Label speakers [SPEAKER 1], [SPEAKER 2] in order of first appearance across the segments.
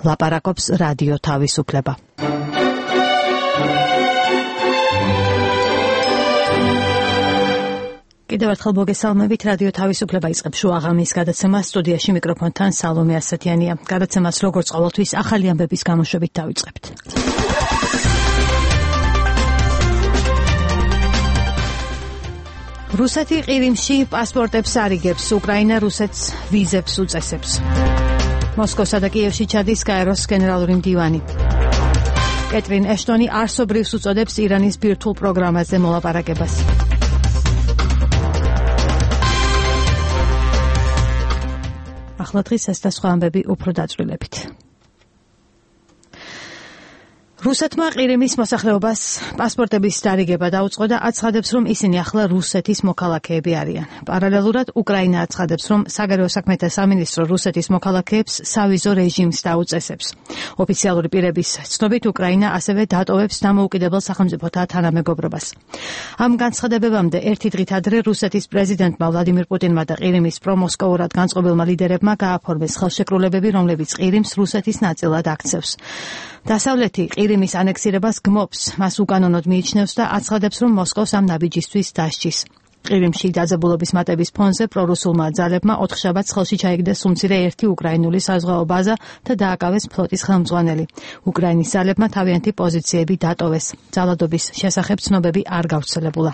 [SPEAKER 1] ლაპარაკობს რადიო თავისუფლება. კიდევ ერთხელ მოგესალმებით, რადიო თავისუფლება იწყებს შუა ღამის გადაცემას. სტუდიაში მიკროფონთან სალომე ასათიანია. გადაცემას როგორც ყოველთვის ახალი ამბების გამოშვებით დავიწყებთ. რუსეთი ყირიმში პასპორტებს არიგებს, უკრაინა რუსეთს ვიზებს უწესებს. მოსკოვსა და კიევში ჩადის გაეროს გენერალური მდივანი. კეტრინ ეშტონი არსობრივს უწოდებს ირანის ბირთვულ პროგრამაზე მოლაპარაკებას. ახლა დღის ეს და სხვა ამბები უფრო დაწვრილებით. რუსეთმა ყირიმის მოსახლეობას პასპორტების დარიგება დაუწყო და აცხადებს, რომ ისინი ახლა რუსეთის მოქალაქეები არიან. პარალელურად უკრაინა აცხადებს, რომ საგარეო საქმეთა სამინისტრო რუსეთის მოქალაქეებს სავიზო რეჟიმს დაუწესებს. ოფიციალური პირების ცნობით, უკრაინა ასევე დატოვებს დამოუკიდებელ სახელმწიფოთა თანამეგობრობას. ამ განცხადებებამდე ერთი დღით ადრე რუსეთის პრეზიდენტმა ვლადიმირ პუტინმა და ყირიმის პრომოსკოვურად განწყობილმა ლიდერებმა გააფორმეს ხელშეკრულებები, რომლებიც ყირიმს რუსეთის ნაწილად აქცევს. დასავლეთი ყირიმის ანექსირებას გმობს, მას უკანონოდ მიიჩნევს და აცხადებს, რომ მოსკოვს ამ ნაბიჯისთვის დასჯის. ყირიმში დაძაბულობის მატების ფონზე პრორუსულმა ძალებმა ოთხშაბათს ხელში ჩაიგდეს უმცირე ერთი უკრაინული საზღვაო ბაზა და დააკავეს ფლოტის ხელმძღვანელი. უკრაინის ძალებმა თავიანთი პოზიციები დატოვეს. ძალადობის შესახებ ცნობები არ გავრცელებულა.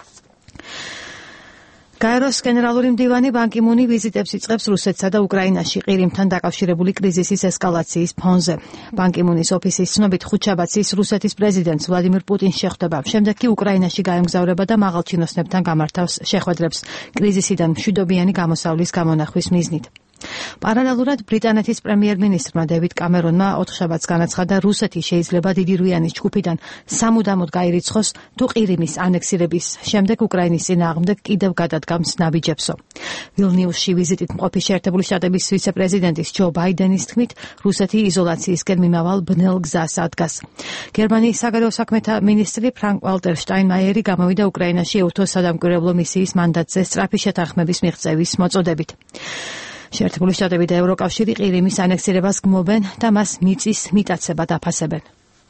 [SPEAKER 1] გაეროს გენერალური მდივანი ბან კი მუნი ვიზიტებს იწყებს რუსეთსა და უკრაინაში ყირიმთან დაკავშირებული კრიზისის ესკალაციის ფონზე. ბან კი მუნის ოფისის ცნობით ხუთშაბათს ის რუსეთის პრეზიდენტს ვლადიმირ პუტინს შეხვდება. შემდეგ კი უკრაინაში გაემგზავრება და მაღალჩინოსნებთან გამართავს შეხვედრებს კრიზისიდან მშვიდობიანი გამოსავლის გამონახვის მიზნით. პარალელურად ბრიტანეთის პრემიერ-მინისტრმა დევიდ კამერონმა ოთხშაბათს განაცხადა, რუსეთი შეიძლება დიდი რუიანის ჯგუფიდან სამუდამოდ გაირიცხოს, თუ ყირიმის ანექსირების შემდეგ უკრაინის წინააღმდეგ კიდევ გადადგამს ნაბიჯებსო. ვილნიუსში ვიზიტით მყოფი შეერთებული შტატების ვიცე-პრეზიდენტის ჯო ბაიდენის თქმით, რუსეთი იზოლაციისკენ მიმავალ ბნელ გზას ადგას. გერმანიის საგარეო საქმეთა მინისტრი ფრანკ ვალტერ შტაინმაიერი გამოვიდა უკრაინაში ეუთო სადამკვირვებლო მისიის მანდატზე სწრაფი შეთანხმების მიღწევის მოწოდებით. შეერთებული შტატები და ევროკავშირი ყირიმის ანექსირებას გმობენ და მას მიწის მიტაცებად აფასებენ.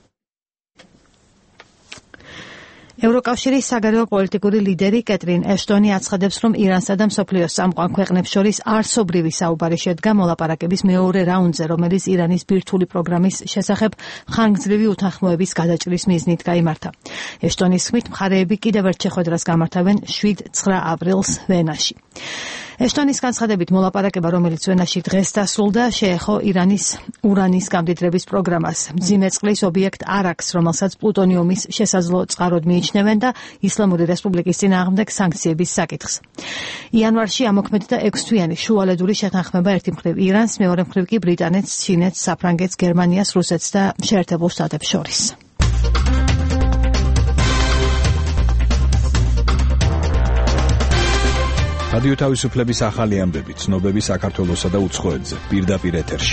[SPEAKER 1] ევროკავშირის საგარეო პოლიტიკური ლიდერი კეტრინ ეშტონი აცხადებს, რომ ირანსა და მსოფლიოს წამყვან ქვეყნებს შორის არსობრივი საუბარი შედგა მოლაპარაკების მეორე რაუნდზე, რომელიც ირანის ბირთვული პროგრამის შესახებ ხანგრძლივი უთანხმოების გადაჭრის მიზნით გაიმართა. ეშტონის თქმით, მხარეები კიდევ ერთ შეხვედრას გამართავენ 7-9 აპრილს ვენაში. ეშტონის განცხადებით, მოლაპარაკება, რომელიც ვენაში დღეს დასრულდა, შეეხო ირანის ურანის გამდიდრების პროგრამას. მძიმე წყლის ობიექტ არაქს, რომელსაც პლუტონიუმის შესაძლო წყაროდ მიიჩნევენ და ისლამური რესპუბლიკის წინააღმდეგ სანქციების საკითხს. იანვარში ამოქმედდა 6-თვიანი შუალედური შეთანხმება ერთი მხრივ ირანს, მეორე მხრივ კი ბრიტანეთს, ჩინეთს, საფრანგეთს, გერმანიას, რუსეთს და შეერთებულ შტატებს შორის.
[SPEAKER 2] რადიო თავისუფლების ახალი ამბები, ცნობები საქართველოსა და უცხოეთზე, პირდაპირ ეთერში.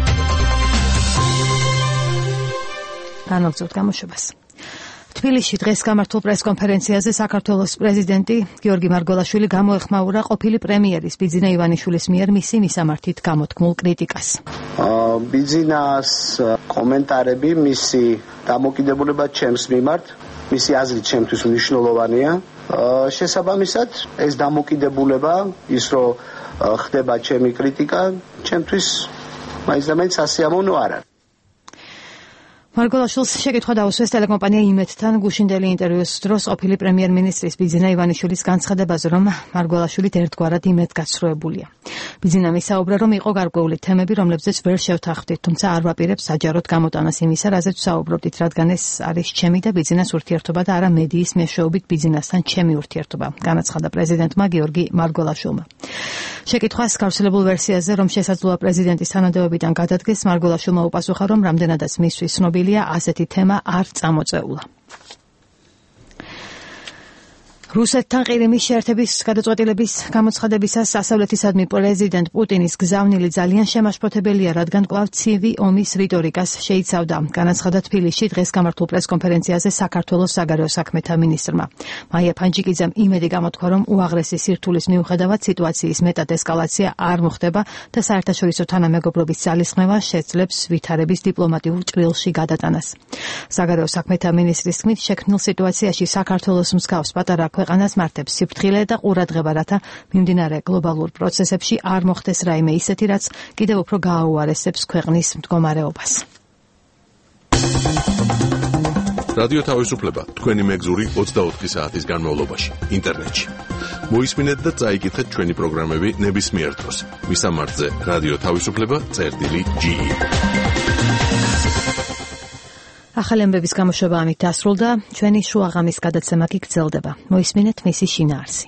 [SPEAKER 1] განაგრძობთ გამოშვებას. თბილისში დღეს გამართულ პრესკონფერენციაზე საქართველოს პრეზიდენტი გიორგი მარგველაშვილი გამოეხმაურა ყოფილი პრემიერის ბიძინა ივანიშვილის მიერ მისი მისამართით გამოთქმულ კრიტიკას.
[SPEAKER 3] ბიძინას კომენტარები, მისი დამოკიდებულება ჩემს მიმართ, მისი აზრით ჩემთვის მნიშვნელოვანია. შესაბამისად, ეს დამოკიდებულება, ის რომ ხდება ჩემი კრიტიკა, ჩემთვის მაინც და მაინც სასიამოვნო არ არის.
[SPEAKER 1] მარგველაშვილს შეკითხვა დაუსვეს ტელეკომპანია იმედთან გუშინდელი ინტერვიუს დროს ყოფილი პრემიერ-მინისტრის ბიძინა ივანიშვილის განცხადებაზე, რომ მარგველაშვილი ერთგვარად იმედგაცრუებულია. ბიძინამ ისაუბრა, რომ იყო გარკვეული თემები, რომლებზეც ვერ შევთანხმდით, თუმცა არ ვაპირებს საჯაროდ გამოტანას იმისა, რაზეც ვსაუბრობდით, რადგან ეს არის ჩემი და ბიძინას ურთიერთობა და არა მედიის მეშვეობით ბიძინასთან ჩემი ურთიერთობა, განაცხადა პრეზიდენტმა გიორგი მარგველაშვილმა. შეკითხვას გავრცელებულ ვერსიაზე, რომ შესაძლოა პრეზიდენტის თანამდებობიდან გადადგეს, მარგველაშვილმა უპასუხა, რომ რამდენადაც მისთვის ცნობილია, ასეთი თემა არ წამოწეულა. რუსეთთან ყირიმის შეერთების გადაწყვეტილების გამოცხადებისას დასავლეთისადმი პრეზიდენტ პუტინის გზავნილი ძალიან შემაშფოთებელია, რადგან კვლავ ცივი ომის რიტორიკას შეიცავდა. განაცხადა თბილისში დღეს გამართულ პრესკონფერენციაზე საქართველოს საგარეო საქმეთა მინისტრმა. მაია ფანჯიკიძემ იმედი გამოთქვა, რომ უაღრესი სირთულის მიუხედავად სიტუაციის მეტად ესკალაცია არ მოხდება და საერთაშორისო თანამეგობრობის ძალისხმევა შეძლებს ვითარების დიპლომატიურ ჭრილში გადატანას. საგარეო საქმეთა მინისტრის თქმით, შექმნილ სიტუაციაში საქართველოს მსგავს პატარა ქვეყანას მართებს სიფრთხილე და ყურადღება, რათა მიმდინარე გლობალურ პროცესებში არ მოხდეს რაიმე ისეთი, რაც კიდევ უფრო გააუარესებს ქვეყნის მდგომარეობას.
[SPEAKER 4] რადიო თავისუფლება თქვენი მეგზური 24 საათის განმავლობაში ინტერნეტში. მოისმინეთ და წაიკითხეთ ჩვენი პროგრამები ნებისმიერ დროს. მისამართზე რადიო თავისუფლება.ge.
[SPEAKER 1] ახალი ამბების გამოშვება ამით დასრულდა. ჩვენი შუაღამის გადაცემა კი გრძელდება. მოისმინეთ მისი შინაარსი.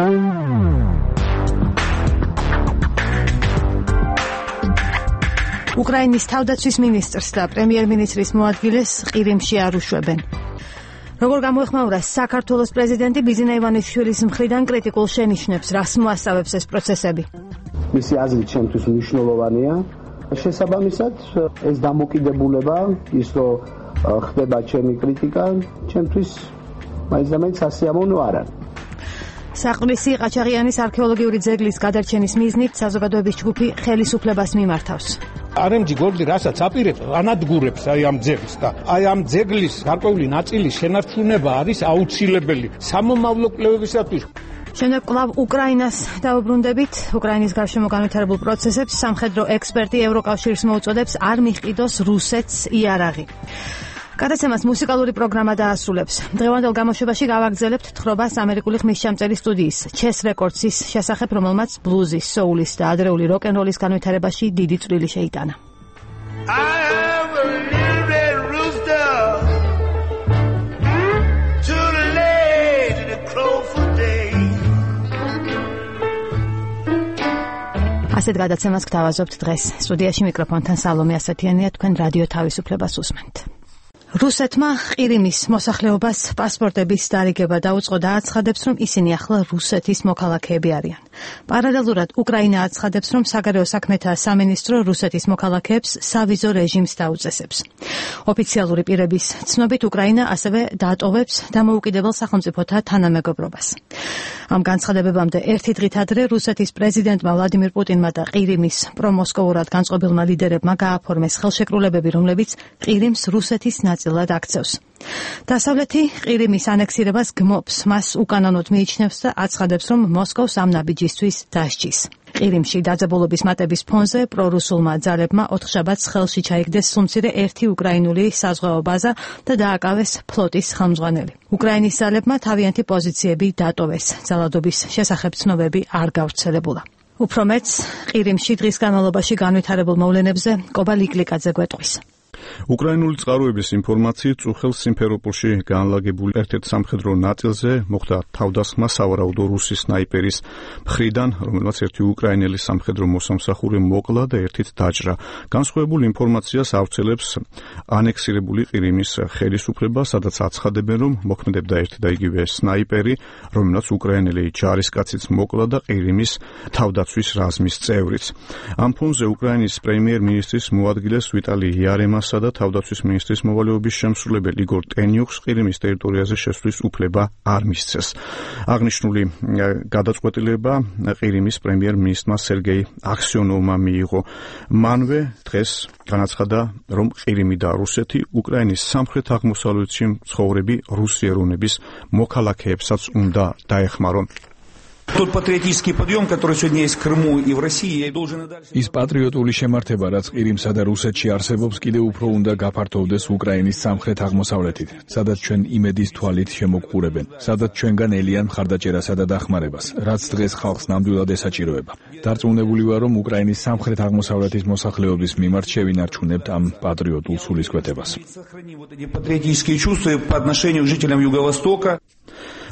[SPEAKER 1] უკრაინის თავდაცვის მინისტრს და პრემიერ-მინისტრის მოადგილეს ყირიმში არ უშვებენ. როგორ გამოეხმაურა საქართველოს პრეზიდენტი ბიძინა ივანიშვილის მხრიდან კრიტიკულ შენიშვნებს, რას მოასწავებს ეს პროცესები?
[SPEAKER 3] მისი აზრით ჩემთვის მნიშვნელოვანია. შესაბამისად, ეს დამოკიდებულება, ის რომ ხდება ჩემი კრიტიკა, ჩემთვის მაინც სასიამოვნო არ არის.
[SPEAKER 1] საყდრისი ყაჩაღიანის არქეოლოგიური ძეგლის გადარჩენის მიზნით საზოგადოების ჯგუფი ხელისუფლებას მიმართავს.
[SPEAKER 5] RMG გორდი რასაც აპირებს, ანადგურებს აი ამ ძეგლს და აი ამ ძეგლის გარკვეული ნაწილის შენარჩუნება არის აუცილებელი სამომავლო კვლევებისათვის.
[SPEAKER 1] შემდეგ კვლავ უკრაინას დავუბრუნდებით. უკრაინის გარშემო განვითარებულ პროცესებს სამხედრო ექსპერტი ევროკავშირს მოუწოდებს არ მიჰყიდოს რუსეთს იარაღი. გადაცემას მუსიკალური პროგრამა დაასრულებს. დღევანდელ გამოშვებაში გავაგრძელებთ თხრობას ამერიკული ხმისჩამწერი სტუდიის Chess Records-ის შესახებ, რომელმაც ბლუზის, soul-ის და ადრეული როკ-ენ-როლის განვითარებაში დიდი წვლილი შეიტანა. ასეთ გადაცემას გთავაზობთ დღეს. სტუდიაში მიკროფონთან სალომე ასათიანია, თქვენ რადიო თავისუფლებას უსმენთ. რუსეთმა ყირიმის მოსახლეობას პასპორტების დარიგება დაუწყო და აცხადებს, რომ ისინი ახლა რუსეთის მოქალაქეები არიან. პარალელურად უკრაინა აცხადებს, რომ საგარეო საქმეთა სამინისტრო რუსეთის მოქალაქეებს სავიზო რეჟიმს დაუწესებს. ოფიციალური პირების ცნობით, უკრაინა ასევე დაატოვებს დამოუკიდებელ სახელმწიფოთა თანამეგობრობას. ამ განცხადებებამდე ერთი დღით ადრე რუსეთის პრეზიდენტმა ვლადიმირ პუტინმა და ყირიმის პრომოსკოვურად განწყობილმა ლიდერებმა გააფორმეს ხელშეკრულებები, რომლებიც ყირიმს რუსეთის ნაწილად აქცევს. დასავლეთი ყირიმის ანექსირებას გმობს, მას უკანონოდ მიიჩნევს და აცხადებს, რომ მოსკოვს ამ ნაბიჯისთვის დასჯის. ყირიმში დაძაბულობის მატების ფონზე პრორუსულმა ძალებმა ოთხშაბათს ხელში ჩაიგდეს სულმცირე ერთი უკრაინული საზღვაო ბაზა და დააკავეს ფლოტის ხელმძღვანელი. უკრაინის ძალებმა თავიანთი პოზიციები დატოვეს. ძალადობის შესახებ ცნობები არ გავრცელებულა. უფრო მეც ყირიმში დღის განმავლობაში განვითარებულ მოვლენებზე კობა ლიკლიკაძე გვეტყვის.
[SPEAKER 6] უკრაინული წყაროების ინფორმაციით წუხელ სიმფეროპოლში განლაგებული ერთ-ერთ სამხედრო ნაწილზე მოხდა თავდასხმა სავარაუდო რუსი სნაიპერის მხრიდან, რომელმაც ერთი უკრაინელი სამხედრო მოსამსახური მოკლა და ერთით დაჭრა. განსხვავებულ ინფორმაციას ავრცელებს ანექსირებული ყირიმის ხელისუფლება, სადაც აცხადებენ, რომ მოქმედებდა ერთი და იგივე სნაიპერი, რომელმაც უკრაინელი ჯარისკაციც მოკლა და ყირიმის თავდაცვის რაზმის წევრიც. ამ ფონზე უკრაინის პრემიერ-მინისტრის მოადგილეს ვიტალი იარემას და თავდაცვის მინისტრის მოვალეობის შემსრულებელ იგორ ტენიუხს ყირიმის ტერიტორიაზე შესვლის უფლება არ მისცეს. აღნიშნული გადაწყვეტილება ყირიმის პრემიერ-მინისტრმა სერგეი აქსიონოვმა მიიღო. მანვე დღეს განაცხადა, რომ ყირიმი და რუსეთი უკრაინის სამხრეთ აღმოსავლეთში მცხოვრები რუსი ეროვნების მოქალაქეებსაც უნდა დაეხმარონ.
[SPEAKER 7] Тот патриотический подъем, который сегодня есть в Крыму и в России, должен и дальше.
[SPEAKER 2] ის პატრიოტული შემართება, რაც ყირიმსა და რუსეთში არსებობს, კიდევ უფრო უნდა გაფართოვდეს უკრაინის სამხრეთ აღმოსავლეთით, სადაც ჩვენ იმედის თვალით შემოგყურებენ, სადაც ჩვენგან ელიან მხარდაჭერასა და დახმარებას, რაც დღეს ხალხს ნამდვილად ესაჭიროება. დარწმუნებული ვარ, რომ უკრაინის სამხრეთ აღმოსავლეთის მოსახლეობის მიმართ შევინარჩუნებთ ამ პატრიოტულ სულისკვეთებას.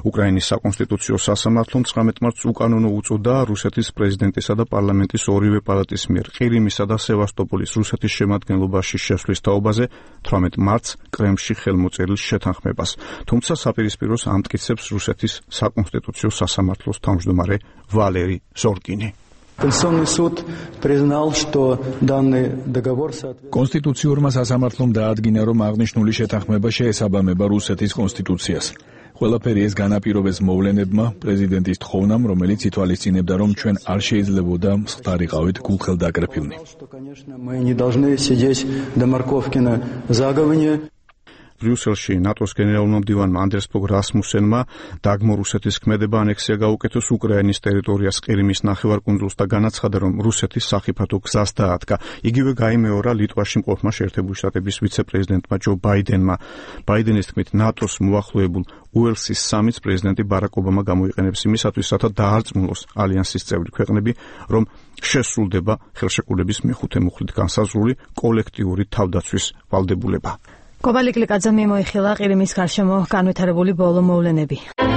[SPEAKER 6] უკრაინის საკონსტიტუციო სასამართლომ 19 მარტს უკანონო უწოდა რუსეთის პრეზიდენტისა და პარლამენტის ორივე პალატის მიერ ყირიმისა და სევასტოპოლის რუსეთის შემადგენლობაში შესვლის თაობაზე 18 მარტს კრემლში ხელმოწერილ შეთანხმებას. თუმცა საპირისპიროს ამტკიცებს რუსეთის საკონსტიტუციო სასამართლოს თავმჯდომარე ვალერი ზორკინი.
[SPEAKER 8] Конституционный суд признал, что данный договор
[SPEAKER 2] კონსტიტუციურმა სასამართლომ დაადგინა, რომ აღნიშნული შეთანხმება შეესაბამება რუსეთის კონსტიტუციას. ყველაფერი ეს განაპირობეს მოვლენებმა, პრეზიდენტის თხოვნამ, რომელიც ითვალისწინებდა, რომ ჩვენ არ შეიძლებოდა მსხდარიყავით გულხელდაკრეფილნი.
[SPEAKER 8] Мы не должны сидеть до морковки на заговине.
[SPEAKER 6] ბრიუსელში ნატოს გენერალურმა მდივანმა ანდერს ფოგ რასმუსენმა დაგმო რუსეთის ქმედება ანექსია გაუკეთოს უკრაინის ტერიტორიას ყირიმის ნახევარკუნძულს და განაცხადა, რომ რუსეთის სახიფათო გზას დაადგა. იგივე გაიმეორა ლიტვაში მყოფმა შეერთებული შტატების ვიცე-პრეზიდენტმა ჯო ბაიდენმა. ბაიდენის თქმით, ნატოს მოახლოებულ უელსის სამიტს პრეზიდენტი ბარაკ ობამა გამოიყენებს იმისათვის, რათა დაარწმუნოს ალიანსის წევრი ქვეყნები, რომ შესრულდება ხელშეკრულების მეხუთე მუხლით განსაზღვრული კოლექტიური თავდაცვის ვალდებულება.
[SPEAKER 1] კობალი კლიკაძემ მიმოიხილა ყირიმის გარშემო განვითარებული ბოლო მოვლენები.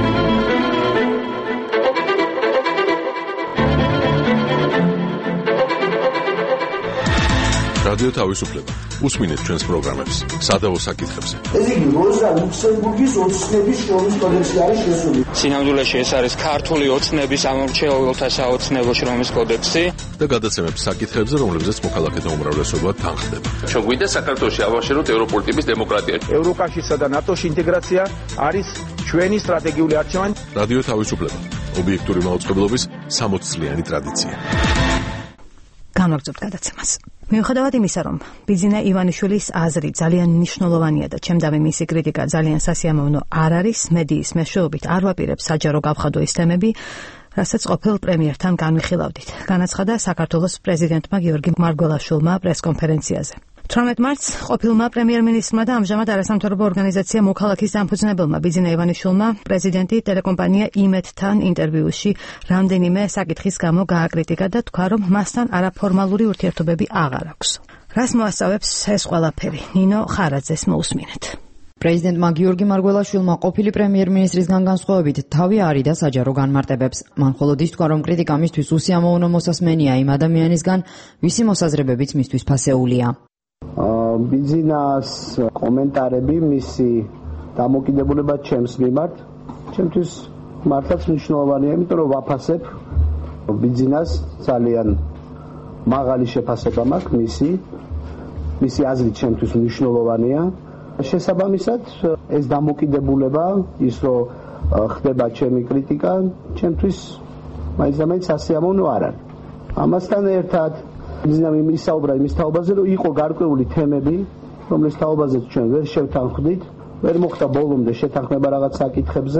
[SPEAKER 4] რადიო თავისუფლება. უსმინეთ ჩვენს პროგრამებს სადავო საკითხებზე.
[SPEAKER 3] ეს იგი როზა ლუქსემბურგის ოცნების შრომის კოდექსი არის შესული.
[SPEAKER 9] სინამდვილეში ეს არის ქართული ოცნების ამორჩეულთა საოცნებო შრომის კოდექსი
[SPEAKER 4] და გადაცემებს საკითხებზე, რომლებზეც მოქალაქეთა უმრავლესობა თანხდება.
[SPEAKER 9] ჩვენ გვინდა საქართველოში ავაშენოთ ევროპული ტიპის დემოკრატია.
[SPEAKER 7] ევროკავშირსა და ნატოში ინტეგრაცია არის ჩვენი სტრატეგიული არჩევანი.
[SPEAKER 4] რადიო თავისუფლება. ობიექტური მაუწყებლობის 60 წლიანი ტრადიცია.
[SPEAKER 1] განვაგრძობთ გადაცემას. მიუხედავად იმისა, რომ ბიძინა ივანიშვილის აზრი ძალიან მნიშვნელოვანია და ჩემდავი მისი კრიტიკა ძალიან სასიამოვნო არ არის, მედიის მეშვეობით არ ვაპირებ საჯარო გავხადო ის თემები, რასაც ყოფილ პრემიერთან განვიხილავდით. განაცხადა საქართველოს პრეზიდენტმა გიორგი მარგველაშვილმა პრესკონფერენციაზე. 18 მარტს ყოფილმა პრემიერ-მინისტრმა და ამჟამად არასამთავრობო ორგანიზაცია მოქალაქის დამფუძნებელმა ბიძინა ივანიშვილმა პრეზიდენტი ტელეკომპანია იმედთან ინტერვიუში რამდენიმე საკითხის გამო გააკრიტიკა და თქვა, რომ მასთან არაფორმალური ურთიერთობები აღარ აქვს. რას მოასწავებს ეს ყველაფერი? ნინო ხარაძეს მოусმინეთ.
[SPEAKER 10] პრეზიდენტმა გიორგი მარგველაშვილმა ყოფილი პრემიერ-მინისტრისგან განსხვავებით თავი არიდა საჯარო განმარტებებს. მან მხოლოდ ის თქვა, რომ კრიტიკა მისთვის უსიამოვნო მოსასმენია იმ ადამიანისგან, ვისი მოსაზრებებიც მისთვის ფასეულია.
[SPEAKER 3] ბიძინას კომენტარები მისი დამოკიდებულება ჩემს მიმართ ჩემთვის მართლაც მნიშვნელოვანია, იმიტომ რომ ვაფასებ ბიძინას ძალიან მაღალი შეფასება მაქვს მისი აზრი ჩემთვის მნიშვნელოვანია. შესაბამისად ეს დამოკიდებულება ის რომ ხდება ჩემი კრიტიკა ჩემთვის მაინც სასიამოვნო არ არის. ამასთან ერთად ბიძინამ ისაუბრა იმის თაობაზე, რომ იყო გარკვეული თემები, რომლის თაობაზეც ჩვენ ვერ შევთანხმდით, ვერ მოხდა ბოლომდე შეთანხმება რაღაც საკითხებზე,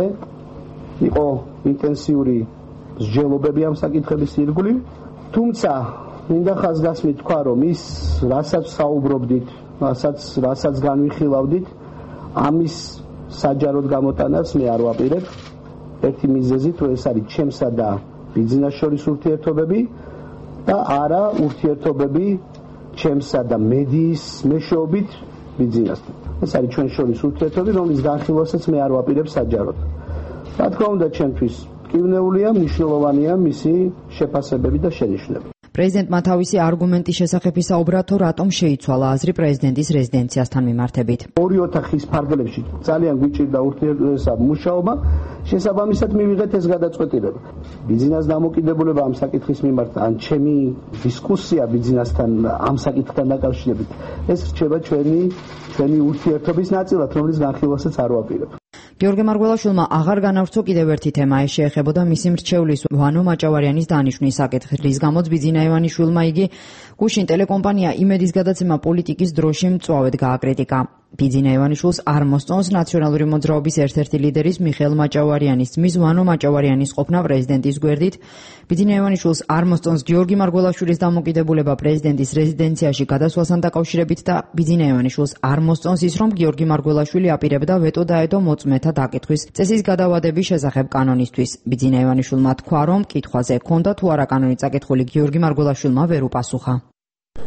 [SPEAKER 3] იყო ინტენსიური მსჯელობები ამ საკითხების ირგვლივ, თუმცა მინდა ხაზგასმით თქვა, რომ ის რასაც საუბრობდით, რასაც განვიხილავდით, ამის საჯაროდ გამოტანას მე არ ვაპირებ. ერთი მიზეზით, რომ ეს არის ჩემსა და ბიძინას შორის ურთიერთობები და არა ურთიერთობები ჩემსა და მედიის მეშვეობით ბიძინასთან. ეს არის ჩვენ შორის ურთიერთობები, რომლის განხილვასაც მე არ ვაპირებ საჯაროდ. რა თქმა უნდა, ჩემთვის მტკივნეულია, მნიშვნელოვანია მისი შეფასებები და შენიშვნები.
[SPEAKER 10] პრეზიდენტმა თავისი არგუმენტის შესახებ ისაუბრა, თუ რატომ შეიცვალა აზრი პრეზიდენტის რეზიდენციასთან მიმართებით.
[SPEAKER 3] ორი ოთახის ფარგლებში ძალიან გვიჭირდა ურთიერთობისა მუშაობა, შესაბამისად მივიღეთ ეს გადაწყვეტილება. ბიძინას დამოკიდებულება ამ საკითხის მიმართ, ან ჩემი დისკუსია ბიძინასთან ამ საკითხთან დაკავშირებით, ეს რჩება ჩვენი ურთიერთობის ნაწილად, რომლის განხილვასაც არ ვაპირებ.
[SPEAKER 10] გიორგი მარგველაშვილმა აღარ განავრცო კიდევ ერთი თემა, ეს შეეხებოდა მისი მრჩევლის ვანო მაჭავარიანის დანიშვნის საკითხი, რის გამოც ბიძინა ივანიშვილმა იგი გუშინ ტელეკომპანია იმედის გადაცემა პოლიტიკის დროში მწვავედ გააკრიტიკა. ბიძინა ივანიშვილს არ მოსწონს ნაციონალური მოძრაობის ერთ-ერთი ლიდერის მიხეილ მაჭავარიანის ძმის ვანო მაჭავარიანის ყოფნა პრეზიდენტის გვერდით. ბიძინა ივანიშვილს არ მოსწონს გიორგი მარგველაშვილის დამოკიდებულება პრეზიდენტის რეზიდენციაში გადასვლასთან დაკავშირებით და ბიძინა ივანიშვილს არ მოსწონს ის, რომ გიორგი მარგველაშვილი აპირებდა ვეტო დაედო მოწმეთა დაკითხვის წესის გადავადების შესახებ კანონისთვის. ბიძინა ივანიშვილმა თქვა, რომ კითხვაზე ჰქონდა თუ არა კანონი წაკითხული, გიორგი მარგველაშვილმა ვერ უპასუხა.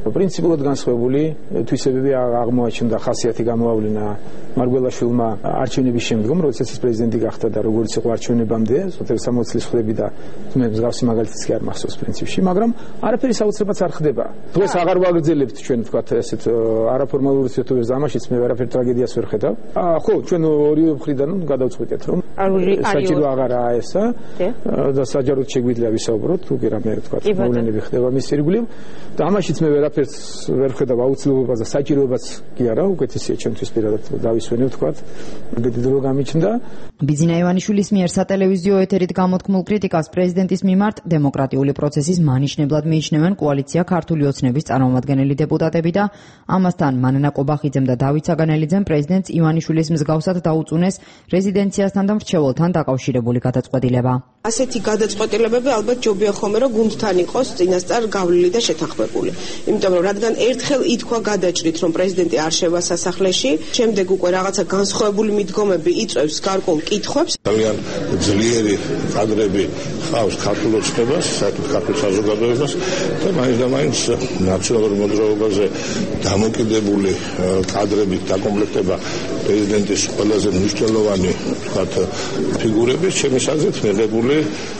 [SPEAKER 11] პრინციპულად განსხვავებული თვისებები აღმოაჩნდა, ხასიათი გამოავლინა მარგველაშვილმა არჩევნების შემდგომ, როდესაც ის პრეზიდენტი გახდა და როგორც იყო არჩევნებამდე, 60 წლის ხდები და მე მსგავსი მაგალითიც კი არ მახსოვს პრინციპში, მაგრამ არაფერი საოცრებაც არ ხდება. დღეს აღარ ვაგრძელებთ ჩვენ ვთქვათ ესეთ არაფორმალურ ურთიერთობებს, ამაშიც მე ვერაფერ ტრაგედიას ვერ ხედავ. ხო, ჩვენ ორივე მხრიდან გადავწყვეტეთ, რომ საჭირო აღარაა ესა და საჯაროდ შეგვიძლია ვისაუბროთ, თუ კი რამე ვთქვათ, მოვლენები ხდება მის ირგვლივ და ამაშიც მე ვერაფერს ვერ ხედავ აუცილებლობას და საჭიროებაც კი არა, უკეთესია ჩვენთვის პირადად დავისვენე ვთქვათ, დიდებულო გამიჩნდა.
[SPEAKER 10] ბიძინა ივანიშვილის მიერ სატელევიზიო ეთერით გამოთქმულ კრიტიკას პრეზიდენტის მიმართ დემოკრატიული პროცესის მანიშნებლად მიიჩნევენ კოალიცია ქართული ოცნების წარმომადგენელი დეპუტატები და ამასთან მანანა კობახიძემ და დავით საგანელიძემ პრეზიდენტს ივანიშვილის მსგავსად დაუწუნეს რეზიდენციასთან და მრჩეველთან დაკავშირებული გადაწყვეტილება.
[SPEAKER 12] ასეთი გადაწყვეტილებები ალბათ ჯობია ხოლმე რომ გუნდთან იყოს წინასწარ გავლილი და შეთანხმებული. იმიტომ რომ რადგან ერთხელ ითქვა გადაჭრით რომ პრეზიდენტი არ შევა სასახლეში, შემდეგ უკვე რაღაცა განსხვავებული მიდგომები იწვევს გარკვეულ კითხვებს.
[SPEAKER 13] ძალიან ძლიერი კადრები ხავს ქართულ ოცნებას, საერთოდ ქართულ საზოგადოებას და მაინც ნაციონალურ მოძრაობაზე დამოკიდებული კადრებით დაკომპლექტება პრეზიდენტის ყველაზე მნიშვნელოვანი ვთქვათ ფიგურები ჩემის აზრით მიღებული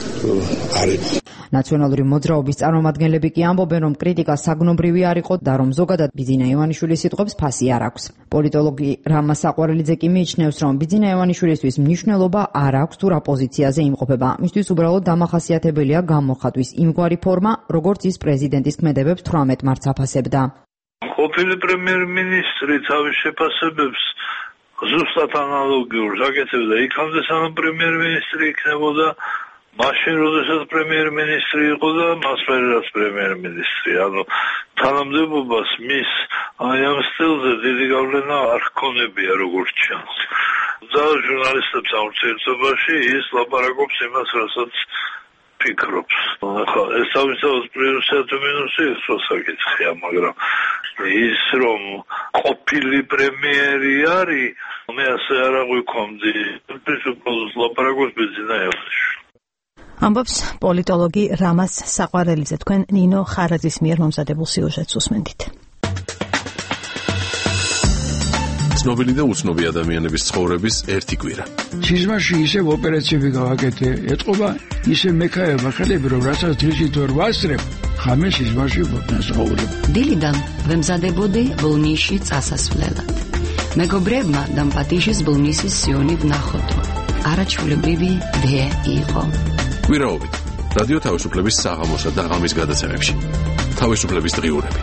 [SPEAKER 13] არის.
[SPEAKER 10] ნაციონალური მოძრაობის წარმომადგენლები კი ამბობენ, რომ კრიტიკა საგნობრივი არ იყო და რომ ზოგადად ბიძინა ივანიშვილის სიტყვებს ფასი არ აქვს. პოლიტოლოგი რამა საყვარელიძე კი მიიჩნევს, რომ ბიძინა ივანიშვილისთვის მნიშვნელობა არ აქვს თუ რა პოზიციაზე იმყოფება. მისთვის უბრალოდ დამახასიათებელია გამოხატვის იმგვარი ფორმა, როგორც ის პრეზიდენტის ქმედებებს 18 მარტს აფასებდა.
[SPEAKER 14] ყოფილი პრემიერ-მინისტრი თავის შეფასებებს ზუსტად ანალოგიურს აკეთებდა იქამდე სანამ პრემიერ-მინისტრი იქნებოდა, მაშინ როდესაც პრემიერ-მინისტრი იყო და მას მერე რაც პრემიერ-მინისტრი. ანუ თანამდებობას მის აი ამ სტილზე დიდი გავლენა არ ჰქონებია როგორც ჩანს. და ჟურნალისტებს ამ ურთიერთობაში ის ლაპარაკობს იმას, რასაც ფიქრობს. ახლა ეს თავისთავად პლუსია თუ მინუსი ის საკითხია, მაგრამ ის რომ ყოფილი პრემიერი არის, მე ასე არ აღვიქვამდი. ეს უბრალოდ ლაპარაკობს ბიძინა ივანიშვილი.
[SPEAKER 1] ამბობს პოლიტოლოგი რამას საყვარელიძე. თქვენ ნინო ხარაძის მიერ მომზადებულ სიუჟეტს უსმენთ.
[SPEAKER 4] ცნობილი და უცნობი ადამიანების ცხოვრების ერთი კვირა.
[SPEAKER 15] სიზმარში ისევ ოპერაციები გავაკეთე, ეთყობა ისე მექაება ხელები, რომ რასაც დღეში თუ არ ვასწრებ, ხამე სიზმარში ვცხოვრობ.
[SPEAKER 16] დილიდან ვემზადებოდი ბოლნისში წასასვლელად. მეგობრებმა დამპატიშის ბოლნისის სიონი ვნახოთ. არაჩვეულებრივი დე იყო.
[SPEAKER 4] კვირაობით რადიო თავისუფლების საღამოსა და ღამის გადაცემებში. თავისუფლების დღიურები.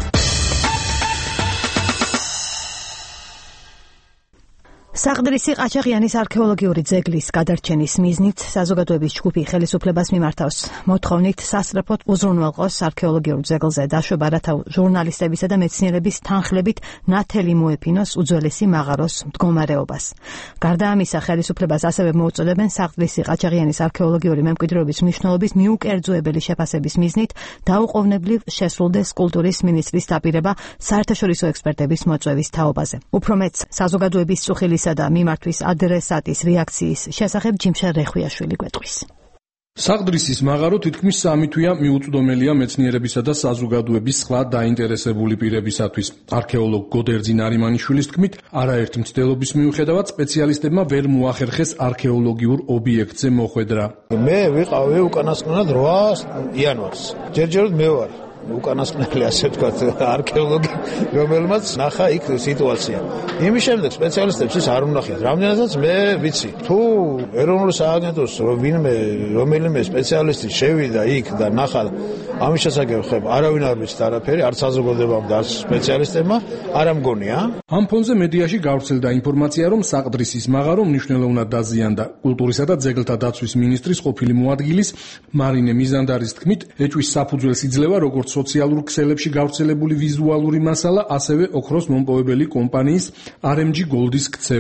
[SPEAKER 1] საღდრისი ყაჩაღიანის არქეოლოგიური ძეგლის გადარჩენის მიზნით საზოგადოების ჯგუფი ხელისუფლებას მიმართავს მოთხოვნით სასწრაფოდ უზრუნველყოს არქეოლოგიურ ძეგლზე დაშვება, რათა ჟურნალისტებისა და მეცნიერების თანხლებით ნათელი მოეფინოს უძველესი მაღაროს მდგომარეობას. გარდა ამისა, ხელისუფლებას ასევე მოუწოდებენ საღდრისი ყაჩაღიანის არქეოლოგიური მემკვიდრეობის მნიშვნელობის მიუკერძოებელი შეფასების მიზნით დაუყოვნებლივ შესრულდეს კულტურის მინისტრის დაპირება საერთაშორისო ექსპერტების მოწვევის თაობაზე. უფრო მეც საზოგადოების წუხილის და მიმართვის ადრესატის რეაქციის შესახებ ჯიმშა რეხვიაშვილი გვეტყვის.
[SPEAKER 17] საღდრისის მაღარო თითქმის 3 თვია მიუწვდომელია მეცნიერებისა და საზოგადოების სხვა დაინტერესებული პირებისათვის. არქეოლოგ გოდერძი ნარიმანიშვილის თქმით, არაერთი მცდელობის მიუხედავად სპეციალისტებმა ვერ მოახერხეს არქეოლოგიურ ობიექტზე მოხვედრა.
[SPEAKER 18] მე ვიყავი უკანასკნელად 8 იანვარს. ჯერჯერობით მე ვარ უკანასკნელი ასე ვთქვათ არქეოლოგი, რომელმაც ნახა იქ სიტუაცია. იმის შემდეგ სპეციალისტებს ის არ უნახიათ. რამდენადაც მე ვიცი, თუ ეროვნულ სააგენტოს რომელიმე სპეციალისტი შევიდა იქ და ნახა ამის შესახებ არავინ არ ვიცით არაფერი, არც საზოგადოებამ და არც სპეციალისტებმა, არ ამგონია.
[SPEAKER 17] ამ ფონზე მედიაში გავრცელდა ინფორმაცია, რომ საღდრისის მაღარო მნიშვნელოვნად დაზიანდა. კულტურისა და ძეგლთა დაცვის მინისტრის ყოფილი მოადგილის მარინე მიზანდარის თქმით, ეჭვის საფუძველს იძლევა როგორც სოციალურ ქსელებში გავრცელებული ვიზუალური მასალა, ასევე ოქროს მომპოვებელი კომპანიის RMG Gold-ის ქცევა.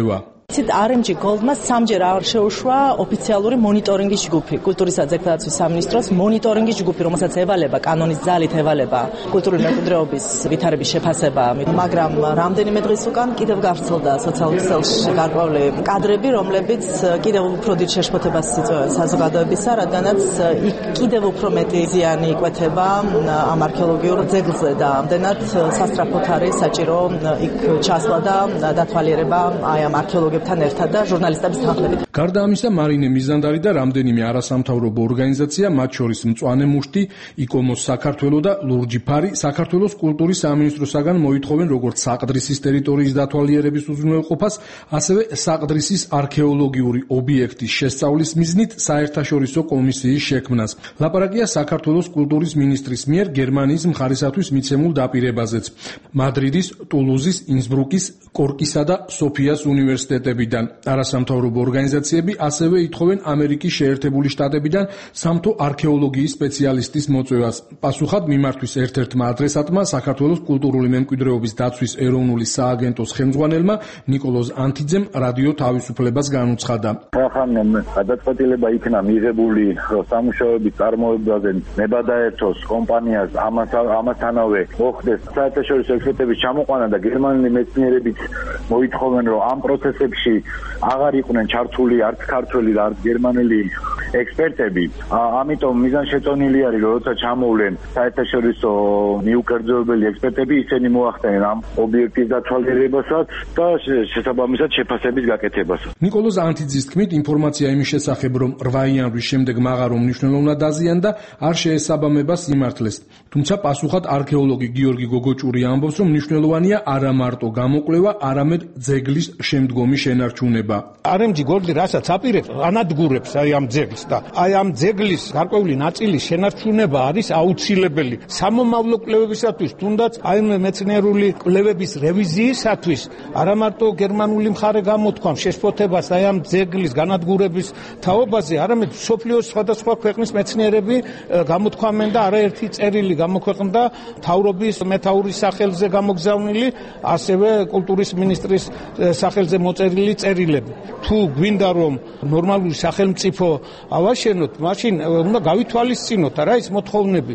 [SPEAKER 19] RMG Gold-მა სამჯერ არ შეუშვა ოფიციალური მონიტორინგის ჯგუფი, კულტურის აძექციის სამინისტროს მონიტორინგის ჯგუფი, რომელსაც ევალება კანონის ძალით ევალება კულტურული მემკვიდრეობის ვითარების შეფასება, მაგრამ რამდენიმე დღის უკან კიდევ გავრცელდა სოციალურ ქსელში გარკვეული კადრები, რომლებიც კიდევ უფრო დიდ შეშფოთებას იწვევენ საზოგადოებისა, რადგანაც იქ კიდევ უფრო მეტი ზიანი იკვეთება ამ არქეოლოგიურ ძეგლზე და ამდენად სასწრაფოდ არის საჭირო იქ ჩასვლა და დათვალიერება აი ამ არქეოლოგებთან ერთად და ჟურნალისტების თანხლებით.
[SPEAKER 17] გარდა ამისა, მარინე მიზანდარი და რამდენიმე არასამთავრობო ორგანიზაცია, მათ შორის მწვანე მუშტი, იკომოს საქართველო და ლურჯი ფარი, საქართველოს კულტურის სამინისტროსაგან მოითხოვენ როგორც საყდრისის ტერიტორიის დათვალიერების უზრუნველყოფას, ასევე საყდრისის არქეოლოგიური ობიექტის შესწავლის მიზნით საერთაშორისო კომისიის შექმნას. ლაპარაკია საქართველოს კულტურის მინისტრის მიერ გერმანიის მხარისათვის მიცემულ დაპირებაზეც. მადრიდის, ტულუზის, ინსბრუკის, კორკისა და სოფიას უნივერსიტეტებიდან. არასამთავრობო ორგანიზაციები ასევე ითხოვენ ამერიკის შეერთებული შტატებიდან სამთო არქეოლოგიის სპეციალისტის მოწვევას. პასუხად მიმართვის ერთ-ერთმა ადრესატმა საქართველოს კულტურული მემკვიდრეობის დაცვის ეროვნული სააგენტოს ხელმძღვანელმა ნიკოლოზ ანთიძემ რადიო თავისუფლებას განუცხადა.
[SPEAKER 20] ახლა გადაწყვეტილება იქნა მიღებული სამუშაოების წარმოებაზე ნებადაერთოს კომპანიას ამასთანავე მოხდეს საერთაშორისო ექსპერტების ჩამოყვანა და გერმანელი მეცნიერებიც მოითხოვენ, რომ ამ პროცესებში აღარ იყვნენ ჩართული არც ქართველი და არც გერმანელი ექსპერტები. ამიტომ მიზანშეწონილი არის, რომ როცა ჩამოვლენ საერთაშორისო მიუკერძოებელი ექსპერტები, ისინი მოახდენენ ამ ობიექტის დათვალიერებასაც და შესაბამისად შეფასების გაკეთებასაც.
[SPEAKER 17] ნიკოლოზ ანთიძის თქმით, ინფორმაცია იმის შესახებ, რომ 8 იანვრის შემდეგ მაღარო მნიშვნელოვნად დაზიანდა, არ შეესაბამება სიმართლეს. თუმცა პასუხად არქეოლოგი გიორგი გოგოჭური ამბობს, რომ მნიშვნელოვანია არა მარტო გამოკვლევა, არამედ ძეგლის შემდგომი შენარჩუნება.
[SPEAKER 5] RMG Gold რასაც აპირებს, ანადგურებს აი ამ ძეგლს და აი ამ ძეგლის გარკვეული ნაწილის შენარჩუნება არის აუცილებელი სამომავლო კვლევებისათვის, თუნდაც აი მეცნიერული კვლევების რევიზიისათვის, არა მარტო გერმანული მხარე გამოთქვამ შეშფოთებას აი ამ ძეგლის განადგურების თაობაზე, არამედ მსოფლიოს სხვადასხვა ქვეყნის მეცნიერები გამოთქვამენ და არაერთი წერილი გამოქვეყნდა მთავრობის მეთაურის სახელზე გამოგზავნილი, ასევე კულტურის მინისტრის სახელზე მოწერილი წერილები. თუ გვინდა რომ ნორმალური სახელმწიფო ავაშენოთ, მაშინ უნდა გავითვალისწინოთ რა ის მოთხოვნები,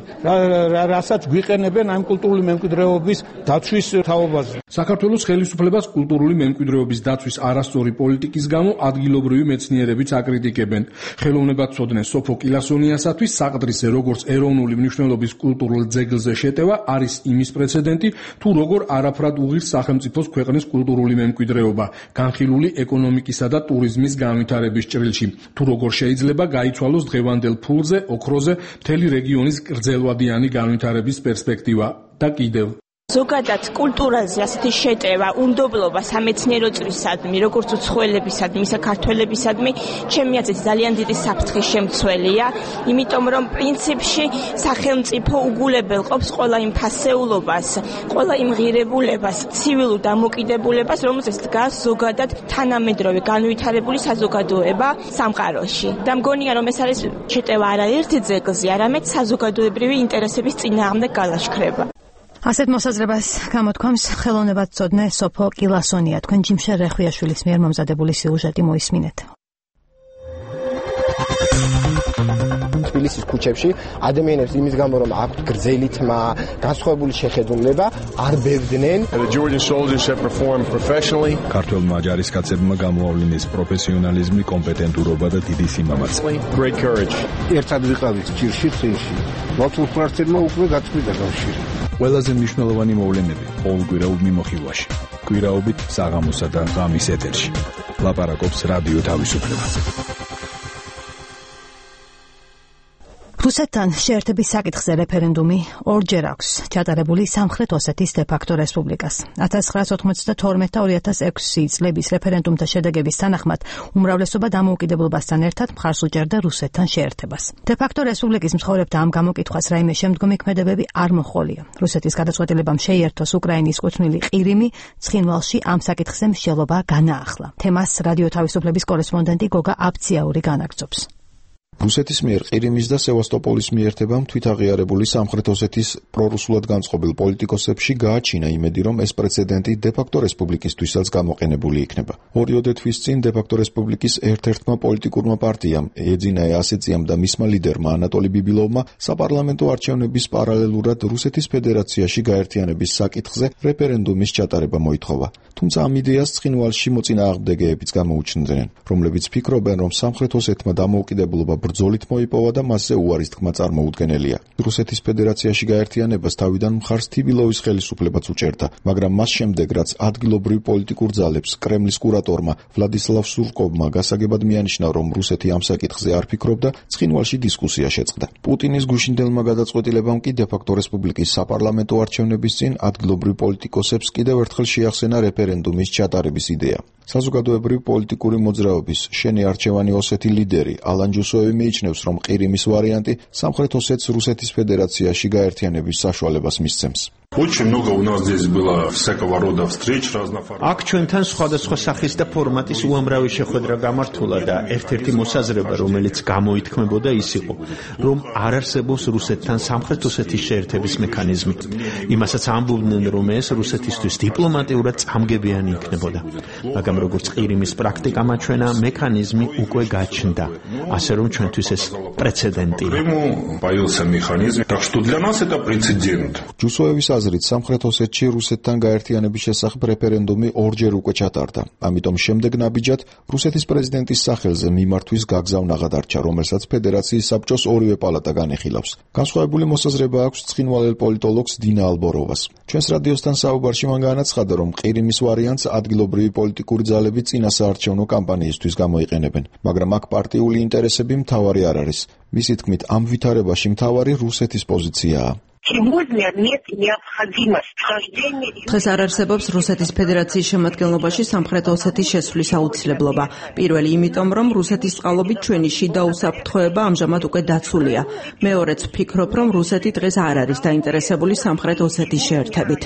[SPEAKER 5] რასაც გვიყენებენ ამ კულტურული მემკვიდრეობის დაცვის თაობაზე.
[SPEAKER 17] საქართველოს ხელისუფლებას კულტურული მემკვიდრეობის დაცვის არასწორი პოლიტიკის გამო ადგილობრივი მეცნიერებიც აკრიტიკებენ. ხელოვნებად ცოდნენ სოფო კილასონიასათვის საყდრისზე როგორც ეროვნული მნიშვნელობის კულტურულ ძეგლზე შეტევა არის იმის პრეცედენტი, თუ როგორ არაფრად უღირს სახელმწიფოს ქვეყნის კულტურული მემკვიდრეობა, განხილული ეკონომიკისა და ტურიზმის განვითარების ჭრილში. თუ როგორ შეიძლება გაიცვალოს დღევანდელ ფულზე, ოქროზე მთელი რეგიონის გრძელვადიანი განვითარების პერსპექტივა და კიდევ.
[SPEAKER 21] ზოგადად კულტურაზე ასეთი შეტევა, უნდობლობა სამეცნიერო წრისადმი, როგორც უცხოელებისადმი, ისე ქართველებისადმი, ჩემი აზრით ძალიან დიდი საფრთხის შემცველია, იმიტომ რომ პრინციპში სახელმწიფო უგულებელ ყოფს ყველა იმ ფასეულობას, ყველა იმ ღირებულებას, ცივილურ დამოკიდებულებას, რომელზეც დგას ზოგადად თანამედროვე განვითარებული საზოგადოება სამყაროში. და მგონია რომ ეს არის შეტევა არა ერთ ძეგლზე, არამედ საზოგადოებრივი ინტერესების წინააღმდეგ გალაშქრება.
[SPEAKER 1] ასეთ მოსაზრებას გამოთქვამს ხელოვნებად ცოდნე სოფო კილასონია. თქვენ ჯიმშა რეხვიაშვილის მიერ მომზადებული სიუჟეტი მოისმინეთ.
[SPEAKER 22] თბილისის ქუჩებში ადამიანებს იმის გამო რომ აქვთ გრძელი თმა, განსხვავებული შეხედულება, არ ბევდნენ.
[SPEAKER 2] ქართველმა ჯარისკაცებმა გამოავლინეს პროფესიონალიზმი, კომპეტენტურობა და დიდი სიმამაცე.
[SPEAKER 18] ერთად ვიყავით ჭირში, წინში. მართლმსმართველმა უკვე გაწყვიტა კავშირი.
[SPEAKER 2] ყველაზე მნიშვნელოვანი მოვლენები ყოველკვირაულ მიმოხილვაში. კვირაობით საღამოსა და ღამის ეთერში. ლაპარაკობს რადიო თავისუფლება.
[SPEAKER 1] რუსეთთან შეერთების საკითხზე რეფერენდუმი ორჯერ აქვს ჩატარებული სამხრეთ ოსეთის დე-ფაქტო რესპუბლიკას. 1992 და 2006 წლების რეფერენდუმთა შედეგების თანახმად უმრავლესობა დამოუკიდებლობასთან ერთად მხარს უჭერდა რუსეთთან შეერთებას. დე-ფაქტო რესპუბლიკის მცხოვრებთა ამ გამოკითხვას რაიმე შემდგომი ქმედებები არ მოჰყოლია. რუსეთის გადაწყვეტილებამ შეიერთოს უკრაინის კუთვნილი ყირიმი, ცხინვალში ამ საკითხზე მსჯელობა განაახლა. თემას რადიო თავისუფლების კორესპონდენტი გოგა აბციაური განაგრძობს.
[SPEAKER 6] რუსეთის მიერ ყირიმის და სევასტოპოლის მიერთებამ თვითაღიარებული სამხრეთ ოსეთის პრორუსულად განწყობილ პოლიტიკოსებში გააჩინა იმედი, რომ ეს პრეცედენტი დე-ფაქტო რესპუბლიკისთვისაც გამოყენებული იქნება. 2 თვის წინ დე-ფაქტო რესპუბლიკის ერთ-ერთმა პოლიტიკურმა პარტიამ ეძინაე ასეციამ და მისმა ლიდერმა ანატოლი ბიბილოვმა საპარლამენტო არჩევნების პარალელურად რუსეთის ფედერაციაში გაერთიანების საკითხზე რეფერენდუმის ჩატარება მოითხოვა. თუმცა ამ იდეას ცხინვალში მოწინააღმდეგეებიც გამოუჩნდნენ, რომლებიც ფიქრობენ, რომ სამხრეთ ოსეთმა დამოუკიდებლობა ბრძოლით მოიპოვა და მასზე უარის თქმა წარმოუდგენელია. რუსეთის ფედერაციაში გაერთიანებას თავიდან მხარს თიბილოვის ხელისუფლებაც უჭერდა, მაგრამ მას შემდეგ, რაც ადგილობრივ პოლიტიკურ ძალებს კრემლის კურატორმა ვლადისლავ სურკოვმა გასაგებად მიანიშნა, რომ რუსეთი ამ საკითხზე არ ფიქრობდა, ცხინვალში დისკუსია შეწყდა. პუტინის გუშინდელმა გადაწყვეტილებამ კი დე-ფაქტო რესპუბლიკის საპარლამენტო არჩევნების წინ ადგილობრივ პოლიტიკოსებს კიდევ ერთხელ შეახსენა რეფერენდუმის ჩატარების იდეა. საზოგადოებრივი პოლიტიკური მოძრაობის შენი არჩევანი ოსეთი ლიდერი ალან ჯუსოვი მიიჩნევს, რომ ყირიმის ვარიანტი სამხრეთ ოსეთს რუსეთის ფედერაციაში გაერთიანების საშუალებას მისცემს.
[SPEAKER 8] Очень много у нас здесь было всякого рода встреч разноформатных.
[SPEAKER 23] აქ ჩვენთან სხვადასხვა სახის და ფორმატის უამრავი შეხვედრა გამართულა და ერთ-ერთი მოსაზრება, რომელიც გამოითქმებოდა, ის იყო, რომ არ არსებობს რუსეთთან სამხრეთ ოსეთის შეერთების მექანიზმი. იმასაც ამბობდნენ, რომ ეს რუსეთისთვის დიპლომატიურად წამგებიანი იქნებოდა. მაგრამ როგორც ყირიმის პრაქტიკა მაჩვენა, მექანიზმი უკვე გაჩნდა, ასე რომ ჩვენთვის ეს პრეცედენტია.
[SPEAKER 8] Появился механизм, так что для нас это прецедент.
[SPEAKER 6] ჯუსოევის აზრით, სამხრეთ ოსეთში რუსეთთან გაერთიანების შესახებ რეფერენდუმი ორჯერ უკვე ჩატარდა. ამიტომ შემდეგ ნაბიჯად რუსეთის პრეზიდენტის სახელზე მიმართვის გაგზავნა დარჩა, რომელსაც ფედერაციის საბჭოს ორივე პალატა განეხილავს. განსხვავებული მოსაზრება აქვს ცხინვალელ პოლიტოლოგს დინა ალბოროვას. ჩვენს რადიოსთან საუბარში მან განაცხადა, რომ ყირიმის ვარიანტს ადგილობრივი პოლიტიკური ძალები წინასაარჩევნო კამპანიისთვის გამოიყენებენ, მაგრამ აქ პარტიული ინტერესები მთავარი არ არის. მისი თქმით, ამ ვითარებაში მთავარი რუსეთის პოზიციაა.
[SPEAKER 24] დღეს არ არსებობს რუსეთის ფედერაციის შემადგენლობაში სამხრეთ ოსეთის შესვლის აუცილებლობა. პირველი იმიტომ, რომ რუსეთის წყალობით ჩვენი შიდა უსაფრთხოება ამჟამად უკვე დაცულია. მეორეც ვფიქრობ, რომ რუსეთი დღეს არ არის დაინტერესებული სამხრეთ ოსეთის შეერთებით.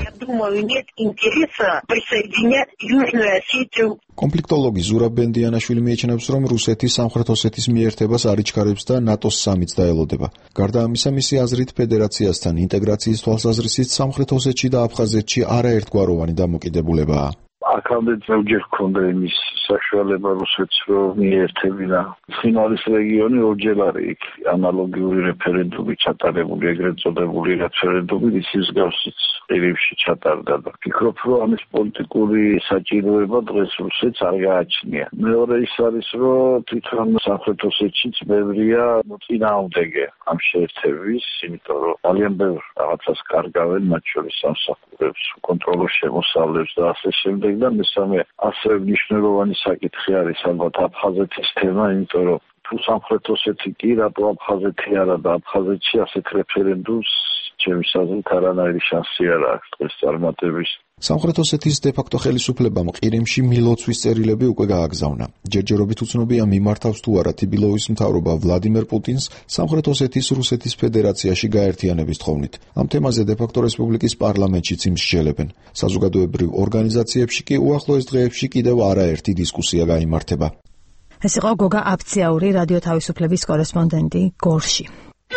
[SPEAKER 6] კონფლიქტოლოგი ზურაბ ბენდიანაშვილი მიიჩნევს, რომ რუსეთი სამხრეთ ოსეთის მიერთებას არ იჩქარებს და ნატოს სამიც დაელოდება. გარდა ამისა, მისი აზრით ფედერაციასთან ინტეგრაციის თვალსაზრისით სამხრეთ ოსეთში და აფხაზეთში არაერთგვაროვანი დამოკიდებულებაა.
[SPEAKER 20] აქამდე ზოგჯერ ჰქონდა იმის საშუალება რუსეთს რომ მიერთებინა. ცხინვალის რეგიონი ორჯერ არის იქ ანალოგიური რეფერენდუმი ჩატარებული, ეგრეთ წოდებული რეფერენდუმი, რის მსგავსიც ყირიმში ჩატარდა და ფიქრობ, რომ ამის პოლიტიკური საჭიროება დღეს რუსეთს არ გააჩნია. მეორე ის არის, რომ თვითონ სამხრეთ ოსეთშიც ბევრია მოწინააღმდეგე ამ შეერთების, იმიტომ რომ ძალიან ბევრ რაღაცას კარგავენ, მათ შორის სამსახურებს, კონტროლოს შემოსავლებს და ასე შემდეგ. და მესამე ასევე მნიშვნელოვანი საკითხი არის ალბათ აფხაზეთის თემა, იმიტომ რომ თუ სამხრეთ ოსეთი კი რატო აფხაზეთი არა და აფხაზეთში ასეთ რეფერენდუმს ჩემს აზრით არანაირი შანსი არ აქვს დღეს წარმატების.
[SPEAKER 6] სამხრეთ ოსეთის დე-ფაქტო ხელისუფლებამ ყირიმში მილოცვის წერილები უკვე გააგზავნა. ჯერჯერობით უცნობია მიმართავს თუ არა თიბილოვის მთავრობა ვლადიმერ პუტინს სამხრეთ ოსეთის რუსეთის ფედერაციაში გაერთიანების თხოვნით. ამ თემაზე დე-ფაქტო რესპუბლიკის პარლამენტშიც იმსჯელებენ. საზოგადოებრივ ორგანიზაციებში კი უახლოეს დღეებში კიდევ არაერთი დისკუსია გაიმართება.
[SPEAKER 1] ეს იყო გოგა აფციაური, რადიო თავისუფლების კორესპონდენტი გორში.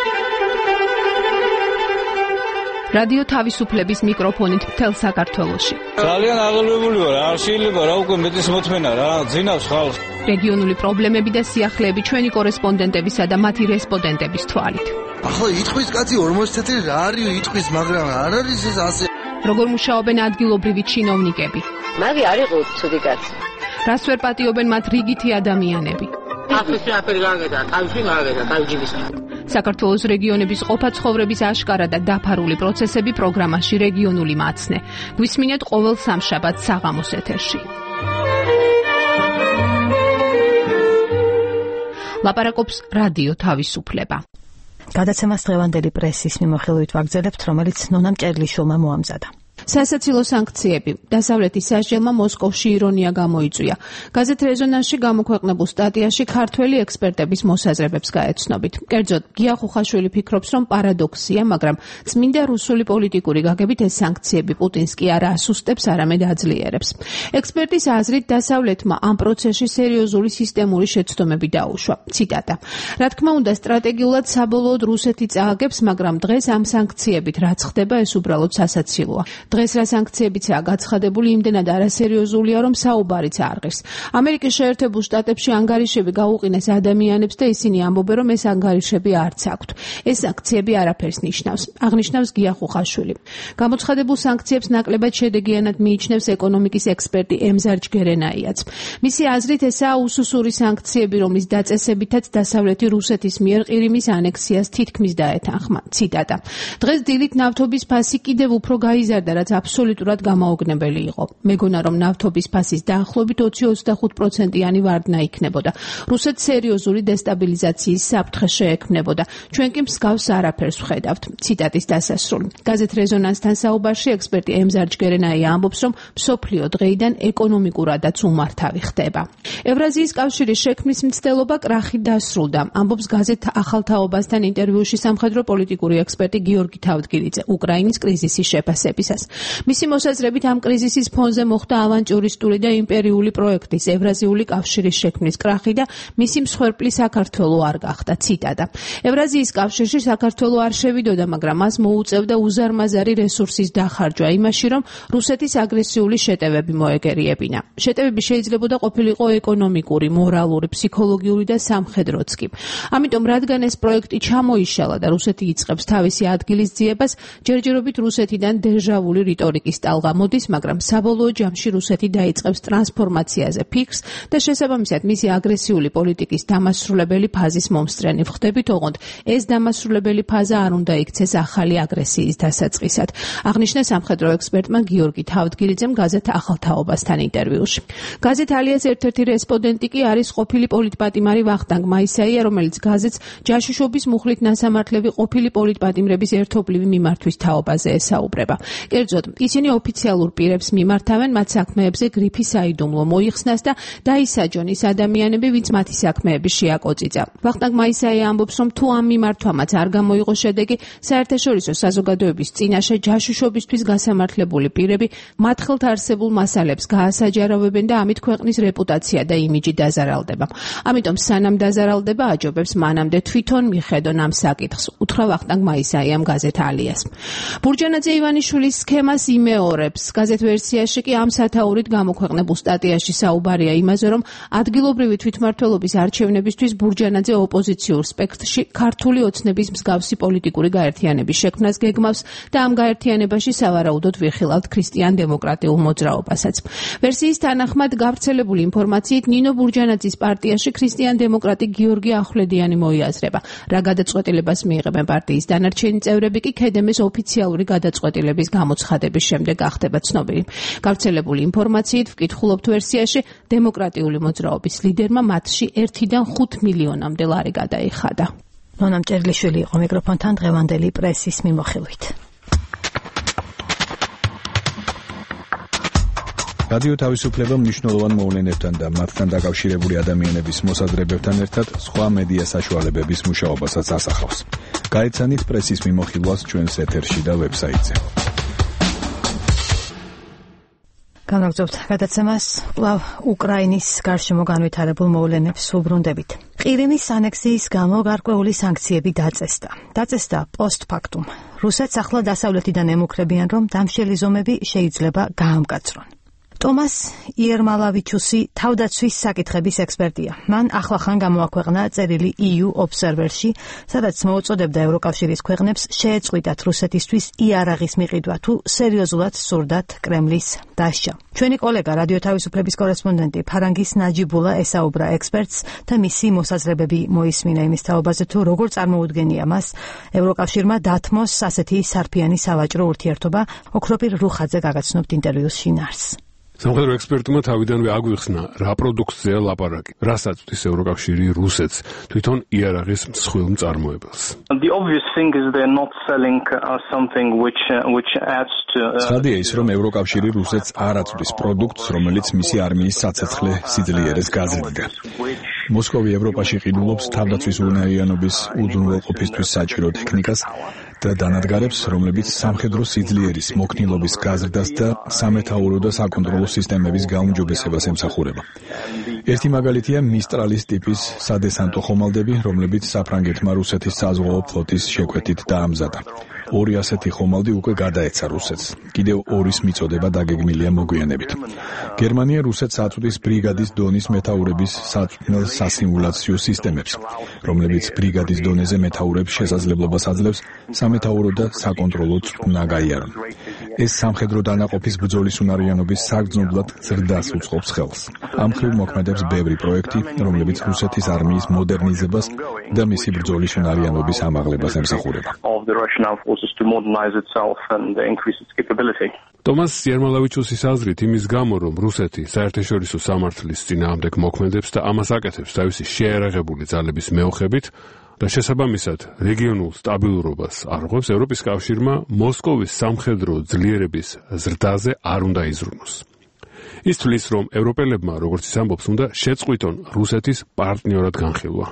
[SPEAKER 25] რადიო თავისუფლების მიკროფონით მთელ საქართველოში.
[SPEAKER 26] ძალიან აღელვებული ვარ, არ შეიძლება რა უკვე მეტის მოთმენა რა, ძინავს ხალხს.
[SPEAKER 25] რეგიონული პრობლემები და სიახლეები ჩვენი კორესპონდენტებისა და მათი რესპონდენტების თვალით.
[SPEAKER 27] ახლა იტყვის კაცი 40 წელი რა არის იტყვის, მაგრამ არ არის ეს ასე.
[SPEAKER 25] როგორ მუშაობენ ადგილობრივი ჩინოვნიკები?
[SPEAKER 28] მაგი არ იყო ცუდი კაცი.
[SPEAKER 25] რას ვერ პატიობენ მათ რიგითი ადამიანები?
[SPEAKER 28] ახლა აფერი გაგედა, თავში გაგედა, თავჯიბისა.
[SPEAKER 25] საქართველოს რეგიონების ყოფა-ცხოვრების აშკარა და დაფარული პროცესები პროგრამაში რეგიონული მაცნე. გვისმინეთ ყოველ სამშაბათს საღამოს ეთერში. ლაპარაკობს რადიო თავისუფლება.
[SPEAKER 1] გადაცემას დღევანდელი პრესის მიმოხილვით ვაგრძელებთ, რომელიც ნონა მჭერლიშვილმა მოამზადა.
[SPEAKER 25] სასაცილო სანქციები დასავლეთის სასჯელმა მოსკოვში ირონია გამოიწვია. გაზეთ რეზონანსში გამოქვეყნებულ სტატიაში ქართველი ექსპერტების მოსაზრებებს გაეცნობით. კერძოდ, გია ხუხაშვილი ფიქრობს, რომ პარადოქსია, მაგრამ წმინდა რუსული პოლიტიკური გაგებით ეს სანქციები პუტინს კი არა ასუსტებს, არამედ აძლიერებს. ექსპერტის აზრით, დასავლეთმა ამ პროცესში სერიოზული სისტემური შეცდომები დაუშვა. ციტატა: რა თქმა უნდა, სტრატეგიულად საბოლოოდ რუსეთი წააგებს, მაგრამ დღეს ამ სანქციებით რაც ხდება, ეს უბრალოდ სასაცილოა. დღეს რა სანქციებიცაა გაცხადებული, იმდენად არასერიოზულია, რომ საუბარიც არ ღირს. ამერიკის შეერთებულ შტატებში ანგარიშები გაუყინეს ადამიანებს და ისინი ამბობენ, რომ ეს ანგარიშები არც აქვთ. ეს სანქციები არაფერს ნიშნავს, აღნიშნავს გია ხუხაშვილი. გამოცხადებულ სანქციებს ნაკლებად შედეგიანად მიიჩნევს ეკონომიკის ექსპერტი ემზარ ჯგერენაიაც. მისი აზრით, ესაა უსუსური სანქციები, რომლის დაწესებითაც დასავლეთი რუსეთის მიერ ყირიმის ანექსიას თითქმის დაეთანხმა. ციტატა: დღეს დილით ნავთობის ფასი კიდევ უფრო გაიზარდა, რაც აბსოლუტურად გამაოგნებელი იყო. მეგონა, რომ ნავთობის ფასის დაახლოებით 20-25%-იანი ვარდნა იქნებოდა. რუსეთს სერიოზული დესტაბილიზაციის საფრთხე შეექმნებოდა. ჩვენ კი მსგავს არაფერს ვხედავთ. ციტატის დასასრული. გაზეთ რეზონანსთან საუბარში ექსპერტი ემზარ ჯგერენაია ამბობს, რომ მსოფლიო დღეიდან ეკონომიკურადაც უმართავი ხდება. ევრაზიის კავშირის შექმნის მცდელობა კრახით დასრულდა. ამბობს გაზეთ ახალთაობასთან ინტერვიუში სამხედრო პოლიტიკური ექსპერტი გიორგი თავდგირიძე უკრაინის კრიზისის შეფასებისას. მისი მოსაზრებით ამ კრიზისის ფონზე მოხდა ავანტიურისტული და იმპერიული პროექტის ევრაზიული კავშირის შექმნის კრახი და მისი მსხვერპლი საქართველო არ გახდა. ციტატა: ევრაზიის კავშირში საქართველო არ შევიდოდა, მაგრამ მას მოუწევდა უზარმაზარი რესურსის დახარჯვა იმაში, რომ რუსეთის აგრესიული შეტევები მოეგერიებინა. შეტევები შეიძლებოდა ყოფილიყო ეკონომიკური, მორალური, ფსიქოლოგიური და სამხედროც კი. ამიტომ, რადგან ეს პროექტი ჩამოიშალა და რუსეთი იწყებს თავისი ადგილის ძიებას, ჯერჯერობით რუსეთიდან დეჟავული რიტორიკის ტალღა მოდის, მაგრამ საბოლოო ჯამში რუსეთი დაიწყებს ტრანსფორმაციაზე ფიქრს და შესაბამისად მისი აგრესიული პოლიტიკის დამასრულებელი ფაზის მომსწრენი ვხდებით, ოღონდ ეს დამასრულებელი ფაზა არ უნდა იქცეს ახალი აგრესიის დასაწყისად. აღნიშნა სამხედრო ექსპერტმა გიორგი თავდგირიძემ გაზეთ ახალთაობასთან ინტერვიუში. გაზეთ ალიას ერთ-ერთი რესპონდენტი კი არის ყოფილი პოლიტპატიმარი ვახტანგ მაისაია, რომელიც გაზეთს ჯაშუშობის მუხლით ნასამართლები ყოფილი პოლიტპატიმრების ერთობლივი მიმართვის თაობაზე ესაუბრება. კერძოდ, ისინი ოფიციალურ პირებს მიმართავენ მათ საქმეებზე გრიფი საიდუმლო მოიხსნას და დაისაჯონ ის ადამიანები, ვინც მათი საქმეები შეაკოწიძა. ვახტანგ მაისაია ამბობს, რომ თუ ამ მიმართვამაც არ გამოიღო შედეგი, საერთაშორისო საზოგადოების წინაშე ჯაშუშობისთვის გასამართლებული პირები მათ ხელთ არსებულ მასალებს გაასაჯარავებენ და ამით ქვეყნის რეპუტაცია და იმიჯი დაზარალდება. ამიტომ სანამ დაზარალდება, აჯობებს მანამდე თვითონ მიხედონ ამ საკითხს, უთხრა ვახტანგ მაისაიამ გაზეთ ალიას. ბურჯანაძე ივანიშვილის სქემას იმეორებს. გაზეთ ვერსიაში კი ამ სათაურით გამოქვეყნებულ სტატიაში საუბარია იმაზე, რომ ადგილობრივი თვითმმართველობის არჩევნებისთვის ბურჯანაძე ოპოზიციურ სპექტრში ქართული ოცნების მსგავსი პოლიტიკური გაერთიანების შექმნას გეგმავს და ამ გაერთიანებაში სავარაუდოდ ვიხილავთ ქრისტიან-დემოკრატიულ მოძრაობასაც. ვერსიის თანახმად გავრცელებული ინფორმაციით ნინო ბურჯანაძის პარტიაში ქრისტიან-დემოკრატი გიორგი ახვლედიანი მოიაზრება. რა გადაწყვეტილებას მიიღებენ პარტიის დანარჩენი წევრები კი ქედემეს ოფიციალური გადაწყვეტილების გამოცხადების შემდეგ გახდება ცნობილი. გავრცელებული ინფორმაციით ვკითხულობთ ვერსიაში, დემოკრატიული მოძრაობის ლიდერმა მათში 1-დან 5 მილიონამდე ლარი გადაიხადა.
[SPEAKER 1] ნონა მჭერლიშვილი იყო მიკროფონთან დღევანდელი პრესის მიმოხილვით.
[SPEAKER 2] რადიო თავისუფლება მნიშვნელოვან მოვლენებთან და მათთან დაკავშირებული ადამიანების მოსაზრებებთან ერთად სხვა მედია საშუალებების მუშაობასაც ასახავს. გაეცანით პრესის მიმოხილვას ჩვენს ეთერში და ვებსაიტზე.
[SPEAKER 1] განაგრძობთ გადაცემას კვლავ უკრაინის გარშემო განვითარებულ მოვლენებს ვუბრუნდებით. ყირიმის ანექსიის გამო გარკვეული სანქციები დაწესდა პოსტფაქტუმ. რუსეთს ახლა დასავლეთიდან ემუქრებიან, რომ დამშელი ზომები შეიძლება გაამკაცრონ. ტომას იერმალავიჩუსი თავდაცვის საკითხების ექსპერტია. მან ახლახან გამოაქვეყნა წერილი EU Observer-ში, სადაც მოუწოდებდა ევროკავშირის ქვეყნებს შეეწყვიტათ რუსეთისთვის იარაღის მიყიდვა თუ სერიოზულად სურდათ კრემლის დასჯა. ჩვენი კოლეგა რადიო თავისუფლების კორესპონდენტი ფარანგის ნაჯიბულა ესაუბრა ექსპერტს და მისი მოსაზრებები მოისმინა იმის თაობაზე, თუ როგორ წარმოუდგენია მას ევროკავშირმა დათმოს ასეთი სარფიანი სავაჭრო ურთიერთობა. ოქროპირ რუხაძე გაგაცნობთ ინტერვიუს შინაარსს.
[SPEAKER 3] სამხედრო ექსპერტმა თავიდანვე აგვიხსნა, რა პროდუქციაა ლაპარაკი, რასაც წვდის ევროკავშირი რუსეთს, თვითონ იარაღის მსხვილ მწარმოებელს.
[SPEAKER 7] The obvious thing is they're not selling something which adds to
[SPEAKER 2] ცხადია ის, რომ ევროკავშირი რუსეთს არ აწვდის პროდუქტს, რომელიც მისი არმიის საცეცხლე სიძლიერეს გაზრდიდა. მოსკოვი ევროპაში ყიდულობს თავდაცვის უნარიანობის უზრუნველყოფისთვის საჭირო ტექნიკას და დანადგარებს, რომლებიც სამხედრო სიძლიერის მოქნილობის გაზრდას და სამეთაურო და საკონტროლო სისტემების გაუმჯობესებას ემსახურება. ერთი მაგალითია მისტრალის ტიპის სადესანტო ხომალდები, რომლებიც საფრანგეთმა რუსეთის საზღვაო ფლოტის შეკვეთით დაამზადა. ორი ასეთი ხომალდი უკვე გადაეცა რუსეთს. კიდევ ორის მიწოდება დაგეგმილია მოგვიანებით. გერმანია რუსეთს აწვდის ბრიგადის დონის მეთაურების საწვრთნელ სასიმულაციო სისტემებს, რომლებიც ბრიგადის დონეზე მეთაურებს შესაძლებლობას აძლევს სამეთაურო და საკონტროლო წვრთნა გაიარონ. ეს სამხედრო დანაყოფის ბრძოლის უნარიანობის საგრძნობლად ზრდას უწყობს ხელს. ამ მხრივ მოქმედებს ბევრი პროექტი, რომლებიც რუსეთის არმიის მოდერნიზებას და მისი ბრძოლის უნარიანობის ამაღლებას ემსახურება.
[SPEAKER 3] ტომას იერმალავიჩუსის აზრით იმის გამო, რომ რუსეთი საერთაშორისო სამართლის წინააღმდეგ მოქმედებს და ამას აკეთებს თავისი შეიარაღებული ძალების მეოხებით და შესაბამისად რეგიონულ სტაბილურობას არღვევს, ევროპის კავშირმა მოსკოვის სამხედრო ძლიერების ზრდაზე არ უნდა იზრუნოს. ის თვლის, რომ ევროპელებმა, როგორც ის ამბობს, უნდა შეწყვიტონ რუსეთის პარტნიორად განხილვა.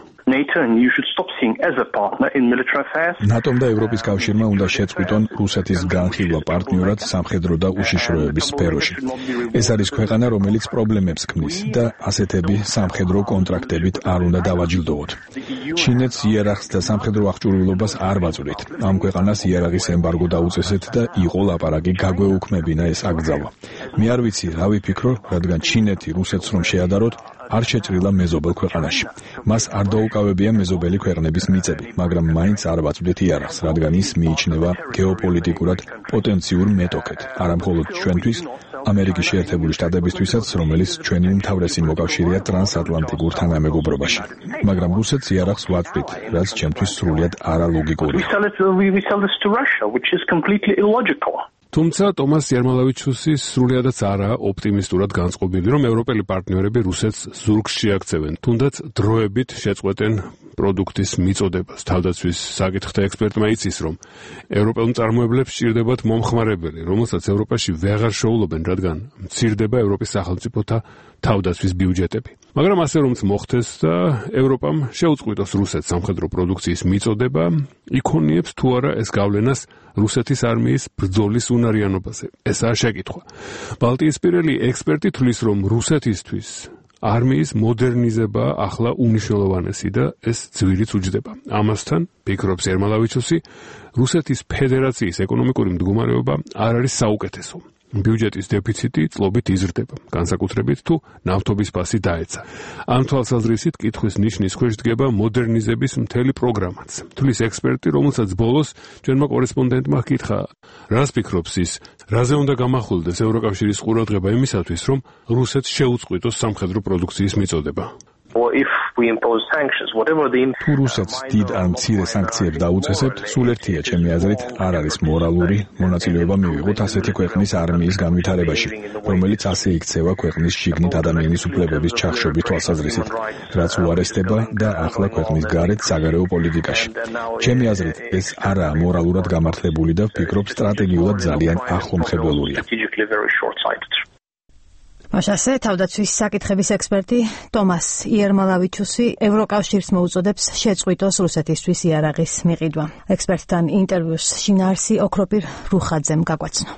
[SPEAKER 2] ნატომ და ევროპის კავშირმა უნდა შეწყვიტონ რუსეთის განხილვა პარტნიორად სამხედრო და უშიშროების სფეროში. ეს არის ქვეყანა, რომელიც პრობლემებს ქმნის და ასეთები სამხედრო კონტრაქტებით არ უნდა დავაჯილდოვოთ. ჩინეთს იარაღს და სამხედრო აღჭურვილობას არ ვაწვდით. ამ ქვეყანას იარაღის ემბარგო დაუწესეთ და იყო ლაპარაკი გაგვეუქმებინა ეს აკრძალვა. მე არ ვიცი, რა ვიფიქრო, რადგან ჩინეთი რუსეთს რომ შეადაროთ, არ შეჭრილა მეზობელ ქვეყანაში. მას არ დაუკავებია მეზობელი ქვეყნების მიწები, მაგრამ მაინც არ ვაწვდით იარაღს, რადგან ის მიიჩნევა გეოპოლიტიკურად პოტენციურ მეტოქედ, არა მხოლოდ ჩვენთვის, ამერიკის შეერთებული შტატებისთვისაც, რომელიც ჩვენი უმთავრესი მოკავშირეა ტრანსატლანტიკურ თანამეგობრობაში. მაგრამ რუსეთს იარაღს ვაწვდით, რაც ჩემთვის სრულიად არალოგიკურია.
[SPEAKER 3] თუმცა ტომას იერმალავიჩუსი სრულიადაც არაა ოპტიმისტურად განწყობილი, რომ ევროპელი პარტნიორები რუსეთს ზურგს შეაქცევენ, თუნდაც დროებით შეწყვეტენ პროდუქტის მიწოდებას. თავდაცვის საკითხთა ექსპერტმა იცის, რომ ევროპელ მწარმოებლებს სჭირდებათ მომხმარებელი, რომელსაც ევროპაში ვეღარ შეუვლობენ, რადგან მცირდება ევროპის სახელმწიფოთა თავდაცვის ბიუჯეტები. მაგრამ ასე რომც მოხდეს და ევროპამ შეუწყვიტოს რუსეთს სამხედრო პროდუქციის მიწოდება, იქონიებს თუ არა ეს გავლენას რუსეთის არმიის ბრძოლის უნარიანობაზე. ესაა შეკითხვა. ბალტიისპირელი ექსპერტი თვლის, რომ რუსეთისთვის არმიის მოდერნიზება ახლა უნიშნელოვანესი და ეს ძვირიც უჯდება. ამასთან, ფიქრობს იერმალავიჩუსი, რუსეთის ფედერაციის ეკონომიკური მდგომარეობა არ არის საუკეთესო. ბიუჯეტის დეფიციტი წლობით იზრდება, განსაკუთრებით თუ ნავთობის ფასი დაეცა. ამ თვალსაზრისით კითხვის ნიშნის ქვეშ დგება მოდერნიზების მთელი პროგრამაც. თვლის ექსპერტი, რომელსაც ბოლოს ჩვენმა კორესპონდენტმა ჰკითხა, რას ფიქრობს ის, რაზე უნდა გამახვილდეს ევროკავშირის ყურადღება იმისათვის, რომ რუსეთს შეუწყვიტოს სამხედრო პროდუქციის მიწოდება.
[SPEAKER 2] თუ რუსეთს დიდ ან მცირე სანქციებს დაუწესებთ, სულ ერთია ჩემი აზრით, არ არის მორალური მონაწილეობა მივიღოთ ასეთი ქვეყნის არმიის განვითარებაში, რომელიც ასე იქცევა ქვეყნის შიგნით ადამიანის უფლებების ჩახშობის თვალსაზრისით, რაც უარესდება და ახლა ქვეყნის გარეთ საგარეო პოლიტიკაში. ჩემი აზრით, ეს არაა მორალურად გამართლებული და ვფიქრობ სტრატეგიულად ძალიან ახლომხებელურია.
[SPEAKER 1] მაშასე თავდაცვის საკითხების ექსპერტი ტომას იერმალავიჩუსი ევროკავშირს მოუწოდებს შეწყვიტოს რუსეთისთვის იარაღის მიყიდვა. ექსპერტთან ინტერვიუს შინაარსი ოქროპირ რუხაძემ გაგვაცნო.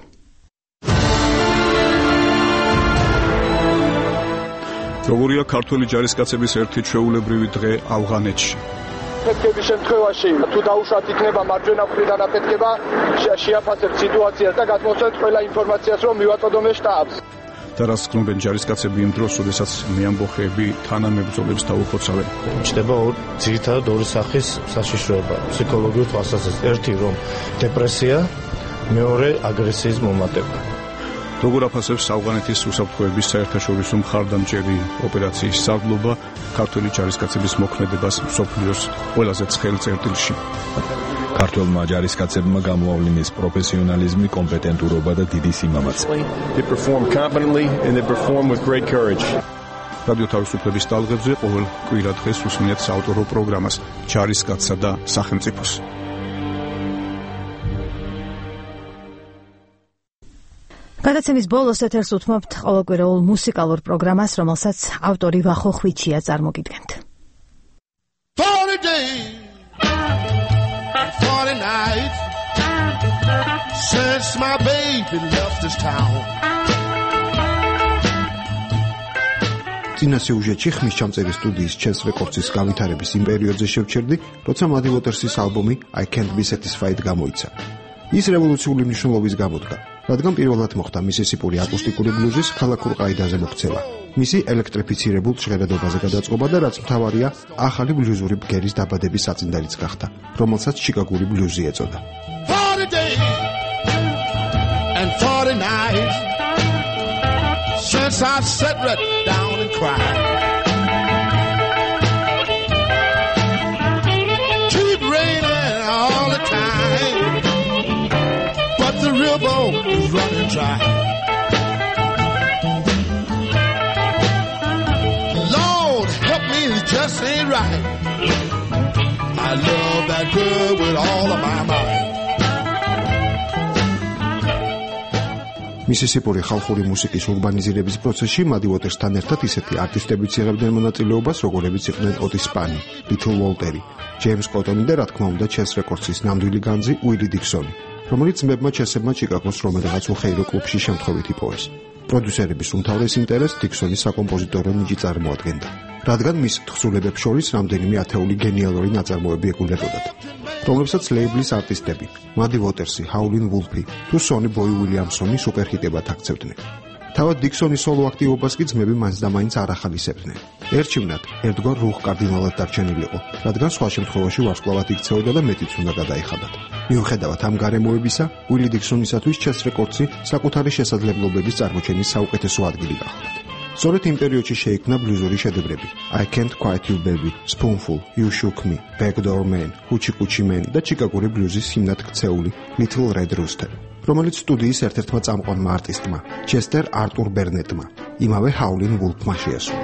[SPEAKER 2] როგორია ქართველი ჯარისკაცების ერთი ჩვეულებრივი დღე ავღანეთში?
[SPEAKER 9] ფეთქების შემთხვევაში თუ დაუშვათ იქნება მარჯვენა მხრიდან აფეთქება, შეაფასებთ სიტუაციას და გადმოსცემთ ყველა ინფორმაციას, რომ მივაწოდოთ შტაბს.
[SPEAKER 2] და რას გქნობენ ჯარისკაცები იმ დროს, როდესაც მეამბოხეები თანამებრძოლებს დაუხოცავენ?
[SPEAKER 18] ჩნდება ძირითადად ორი სახის საშიშროება ფსიქოლოგიურ თვალსაზრისით. ერთი რომ დეპრესია, მეორე აგრესიის მომატება.
[SPEAKER 2] როგორ აფასებს ავღანეთის უსაფრთხოების საერთაშორისო მხარდამჭერი ოპერაციის სარდლობა ქართველი ჯარისკაცების მოქმედებას მსოფლიოს ყველაზე ცხელ წერტილში? ქართველმა ჯარისკაცებმა გამოავლინის პროფესიონალიზმი, კომპეტენტურობა და დიდი სიმამაცე.
[SPEAKER 4] They perform competently and they perform with great courage.
[SPEAKER 10] რადიო თავისუფლების ტალღებზე ყოველ კვირა დღეს უსმენთ საავტორო პროგრამას ჯარისკაცსა და სახელმწიფოს.
[SPEAKER 1] გადაცემის ბოლოს ეთერს უთმობთ ყოველკვირეულ მუსიკალურ პროგრამას, რომელსაც ავტორი ვახო ხვიჩია წარმოგიდგენთ.
[SPEAKER 11] 40 days and 40 nights since my baby left this town.
[SPEAKER 12] წინა სიუჟეტში ხმის ჩამწერი სტუდიის Chess Records-ის გავითარების იმ პერიოდზე შევჩერდი, როცა Muddy Waters-ის ალბომი I Can't Be Satisfied გამოიცა. ის რევოლუციური მნიშვნელობის გამოდგა, რადგან პირველად მოხდა მისისიპური აკუსტიკური ბლუზის ქალაქურ ყაიდაზე მოქცევა. მისი ელექტრიფიცირებულ ჟღერადობაზე გადაწყობა და რაც მთავარია, ახალი ბლუზური ბგერის დაბადების საწინდარიც გახდა, რომელსაც ჩიკაგური ბლუზი ეწოდა.
[SPEAKER 11] 40 days and 40 nights since I sat right down and cried. Keep raining all the time, but the river is running dry. Lord, help me, it just ain't right. I love that girl with all of my mind.
[SPEAKER 12] მისისიპური ხალხური მუსიკის ურბანიზირების პროცესში Muddy Waters-თან ერთად ისეთი არტისტებიც იღებდნენ მონაწილეობას, როგორებიც იყვნენ Otis Spann, Little Walter, James Cotton და რა თქმა უნდა Chess Records-ის ნამდვილი განძი Willie Dixon, რომელიც ძმებმა Chess-ებმა ჩიკაგოს რომელიღაც უხეირო კლუბში შემთხვევით იპოვეს. პროდიუსერების უმთავრეს ინტერესს Dixon-ის საკომპოზიტორო ნიჭი წარმოადგენდა, რადგან მის თხზულებებს შორის რამდენიმე ათეული გენიალური ნაწარმოები ეგულებოდათ, რომლებსაც ლეიბლის არტისტები Muddy Waters-ი, Howlin' Wolf-ი თუ Sonny Boy Williamson-ი სუპერჰიტებად აქცევდნენ. თავად Dixon-ის სოლო აქტივობას კი ძმები მაინც და მაინც არ ახალისებდნენ. ერჩივნად ერთგვარ რუხ კარდინალად დარჩენილიყო, რადგან სხვა შემთხვევაში ვარსკვლავად იქცეოდა და მეტიც უნდა გადაიხადათ. მიუხედავად ამ გარემოებისა, Willie Dixon-ისათვის Chess Records-ი საკუთარი შესაძლებლობების წარმოჩენის საუკეთესო ადგილი გახლდათ. სწორედ იმ პერიოდში შეიქმნა ბლუზური შედევრები I Can't Quiet You Baby, Spoonful, You Shook Me, Backdoor Man, Hoochie Coochie Man და ჩიკაგური ბლუზის ჰიმნად ქცეული Little Red Rooster, რომელიც სტუდიის ერთ-ერთმა წამყვანმა არტისტმა, Chester Arthur Burnett-მა, იმავე Howlin' Wolf-მა შეასრულა.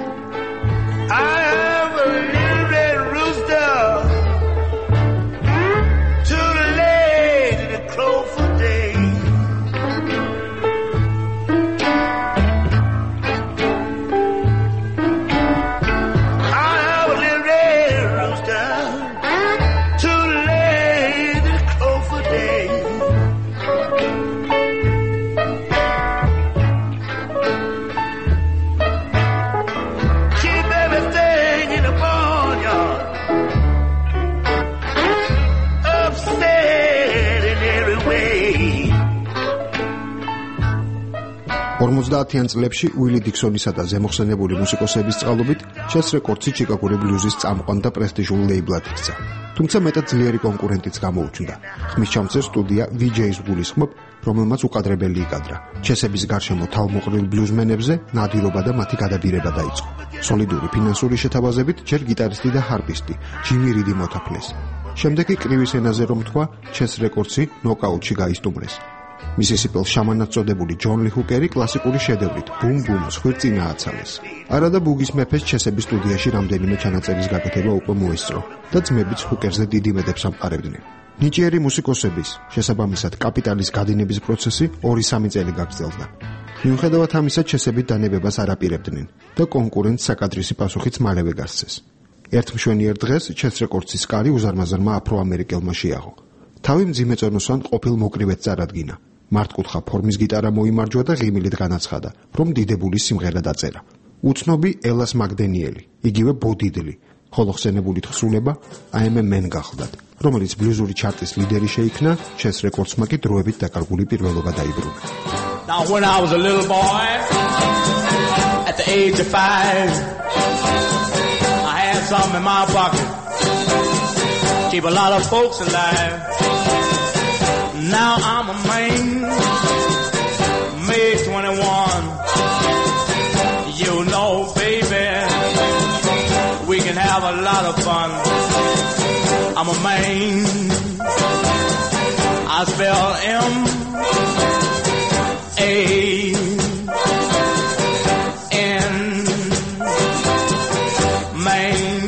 [SPEAKER 12] იან წლებში Willie Dixon-ისა და ზემოხსენებული მუსიკოსების წყალობით Chess Records-ი ჩიკაგური ბლუზის წამყვან და პრესტიჟულ ლეიბლად იქცა. თუმცა მეტად ძლიერი კონკურენტიც გამოუჩნდა. ხმის ჩამწერ სტუდია VJ's გულისხმობ, რომელმაც უკადრებელი იკადრა. Chess-ების გარშემო თავმოყრილ ბლუზმენებზე ნადირობა და მათი გადაბირება დაიწყო. სოლიდური ფინანსური შეთავაზებით ჯერ გიტარისტი და ჰარპისტი Jimmy Reed მოთაფლეს. შემდეგ კი კრივის ენაზე რომ თქვა, Chess Records-ი ნოკაუტში გაისტუმრეს. მისისიპელ შამანად წოდებული ჯონ ლი ჰუკერი კლასიკური შედევრით ბუმ ბუმს ხვირწინა აცალეს. არა და ბუგის მეფეს Chess-ების სტუდიაში რამდენიმე ჩანაწერის გაკეთება უკვე მოესწრო და ძმებიც ჰუკერზე დიდი მედებს ამყარებდნენ. ნიჭიერი მუსიკოსების, შესაბამისად კაპიტალის გადინების პროცესი 2-3 წელი გაგრძელდა. მიუხედავად ამისა, Chess-ები დანებებას არ აპირებდნენ და კონკურენტს საკადრისი პასუხიც მალევე გასცეს. ერთ მშვენიერ დღეს Chess Records-ის კარი უზარმაზარმა აფრო-ამერიკელმა შეაღო. თავი მძიმე წონოსან ყოფილ მოკრივედ წარადგინა. მართკუთხა ფორმის გიტარა მოიმარჯვა და ღიმილით განაცხადა, რომ დიდებული სიმღერა დაწერა. უცნობი ელას მაგდენიელი, იგივე ბოდიდლი, ხოლო ხსენებული თხზულება I Am a Man გახლდათ, რომელიც ბლუზური ჩარტის ლიდერი შეიქნა, Chess Records-მა კი დროებით დაკარგული პირველობა დაიბრუნა.
[SPEAKER 13] Now when I was a little boy at the age of 5 I had something in my pocket keep a lot of folks alive. Now I'm a man, May 21. You know, baby, we can have a lot of fun. I'm a man. spell M-A-N, Maine.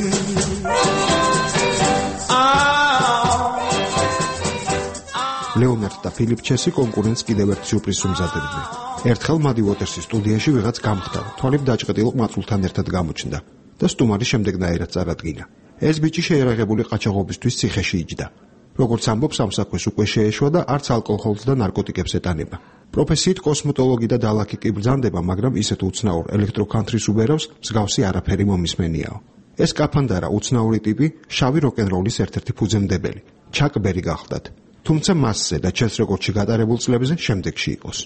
[SPEAKER 12] ლეონარდ და ფილიპ ჩესი კონკურენტს კიდევ ერთ სიურპრიზს უმზადებდნენ. ერთხელ მადი უოტერსის სტუდიაში ვიღაც გამხდარა, თვალები დაჭყეტილ ყმაწულთან ერთად გამოჩნდა და სტუმარი შემდეგნაირად წარადგინა. ეს ბიჭი შეერაღებული ყაჩაღობისთვის ციხეში იჯდა. როგორც ამბობს, ამ საქმეს უკვე შეეშვა და არც ალკოჰოლს და ნარკოტიკებს ეტანება. პროფესიით კოსმეტოლოგი და დალაქი კი ბრძანდება, მაგრამ ისეთ უცნაურ ელექტროქანთრის უბერავს მსგავსი არაფერი მომისმენიაო. ეს კაფანდარა უცნაური ტიპი, შავი როკ-ენ-როლის ერთ-ერთი ფუძემდებელი, ჩაკ ბერი გახლდათ. თუმცა მასზე და ჩეს რეკორდში გატარებულ წლებზე შემდეგში იყოს.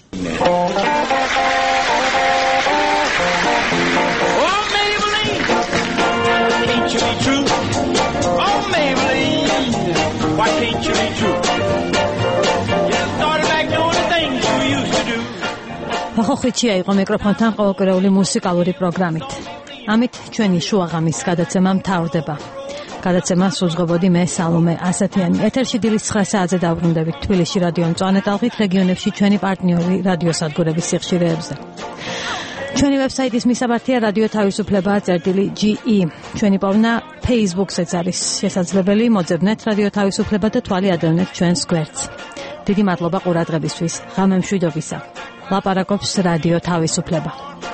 [SPEAKER 1] ხოხიჩია იყო მიკროფონთან ყოველკვირეული მუსიკალური პროგრამით. ამით ჩვენი შუაღამის გადაცემა მთავრდება. გადაცემას უძღვებოდი მე სალომე ასათიანი. ეთერში დილის 9 საათზე დავბრუნდებით თბილისში რადიო მწვანე ტალღით, რეგიონებში ჩვენი პარტნიორი რადიოსადგურების სიხშირეებზე. ჩვენი ვებსაიტის მისამართია რადიო თავისუფლება წერტილი.ge. ჩვენი პოვნა Facebook-ზეც არის შესაძლებელი. მოძებნეთ რადიო თავისუფლება და თვალი ადევნეთ ჩვენს გვერდს. დიდი მადლობა ყურადღებისთვის. ღამე მშვიდობისა. ლაპარაკობს რადიო თავისუფლება.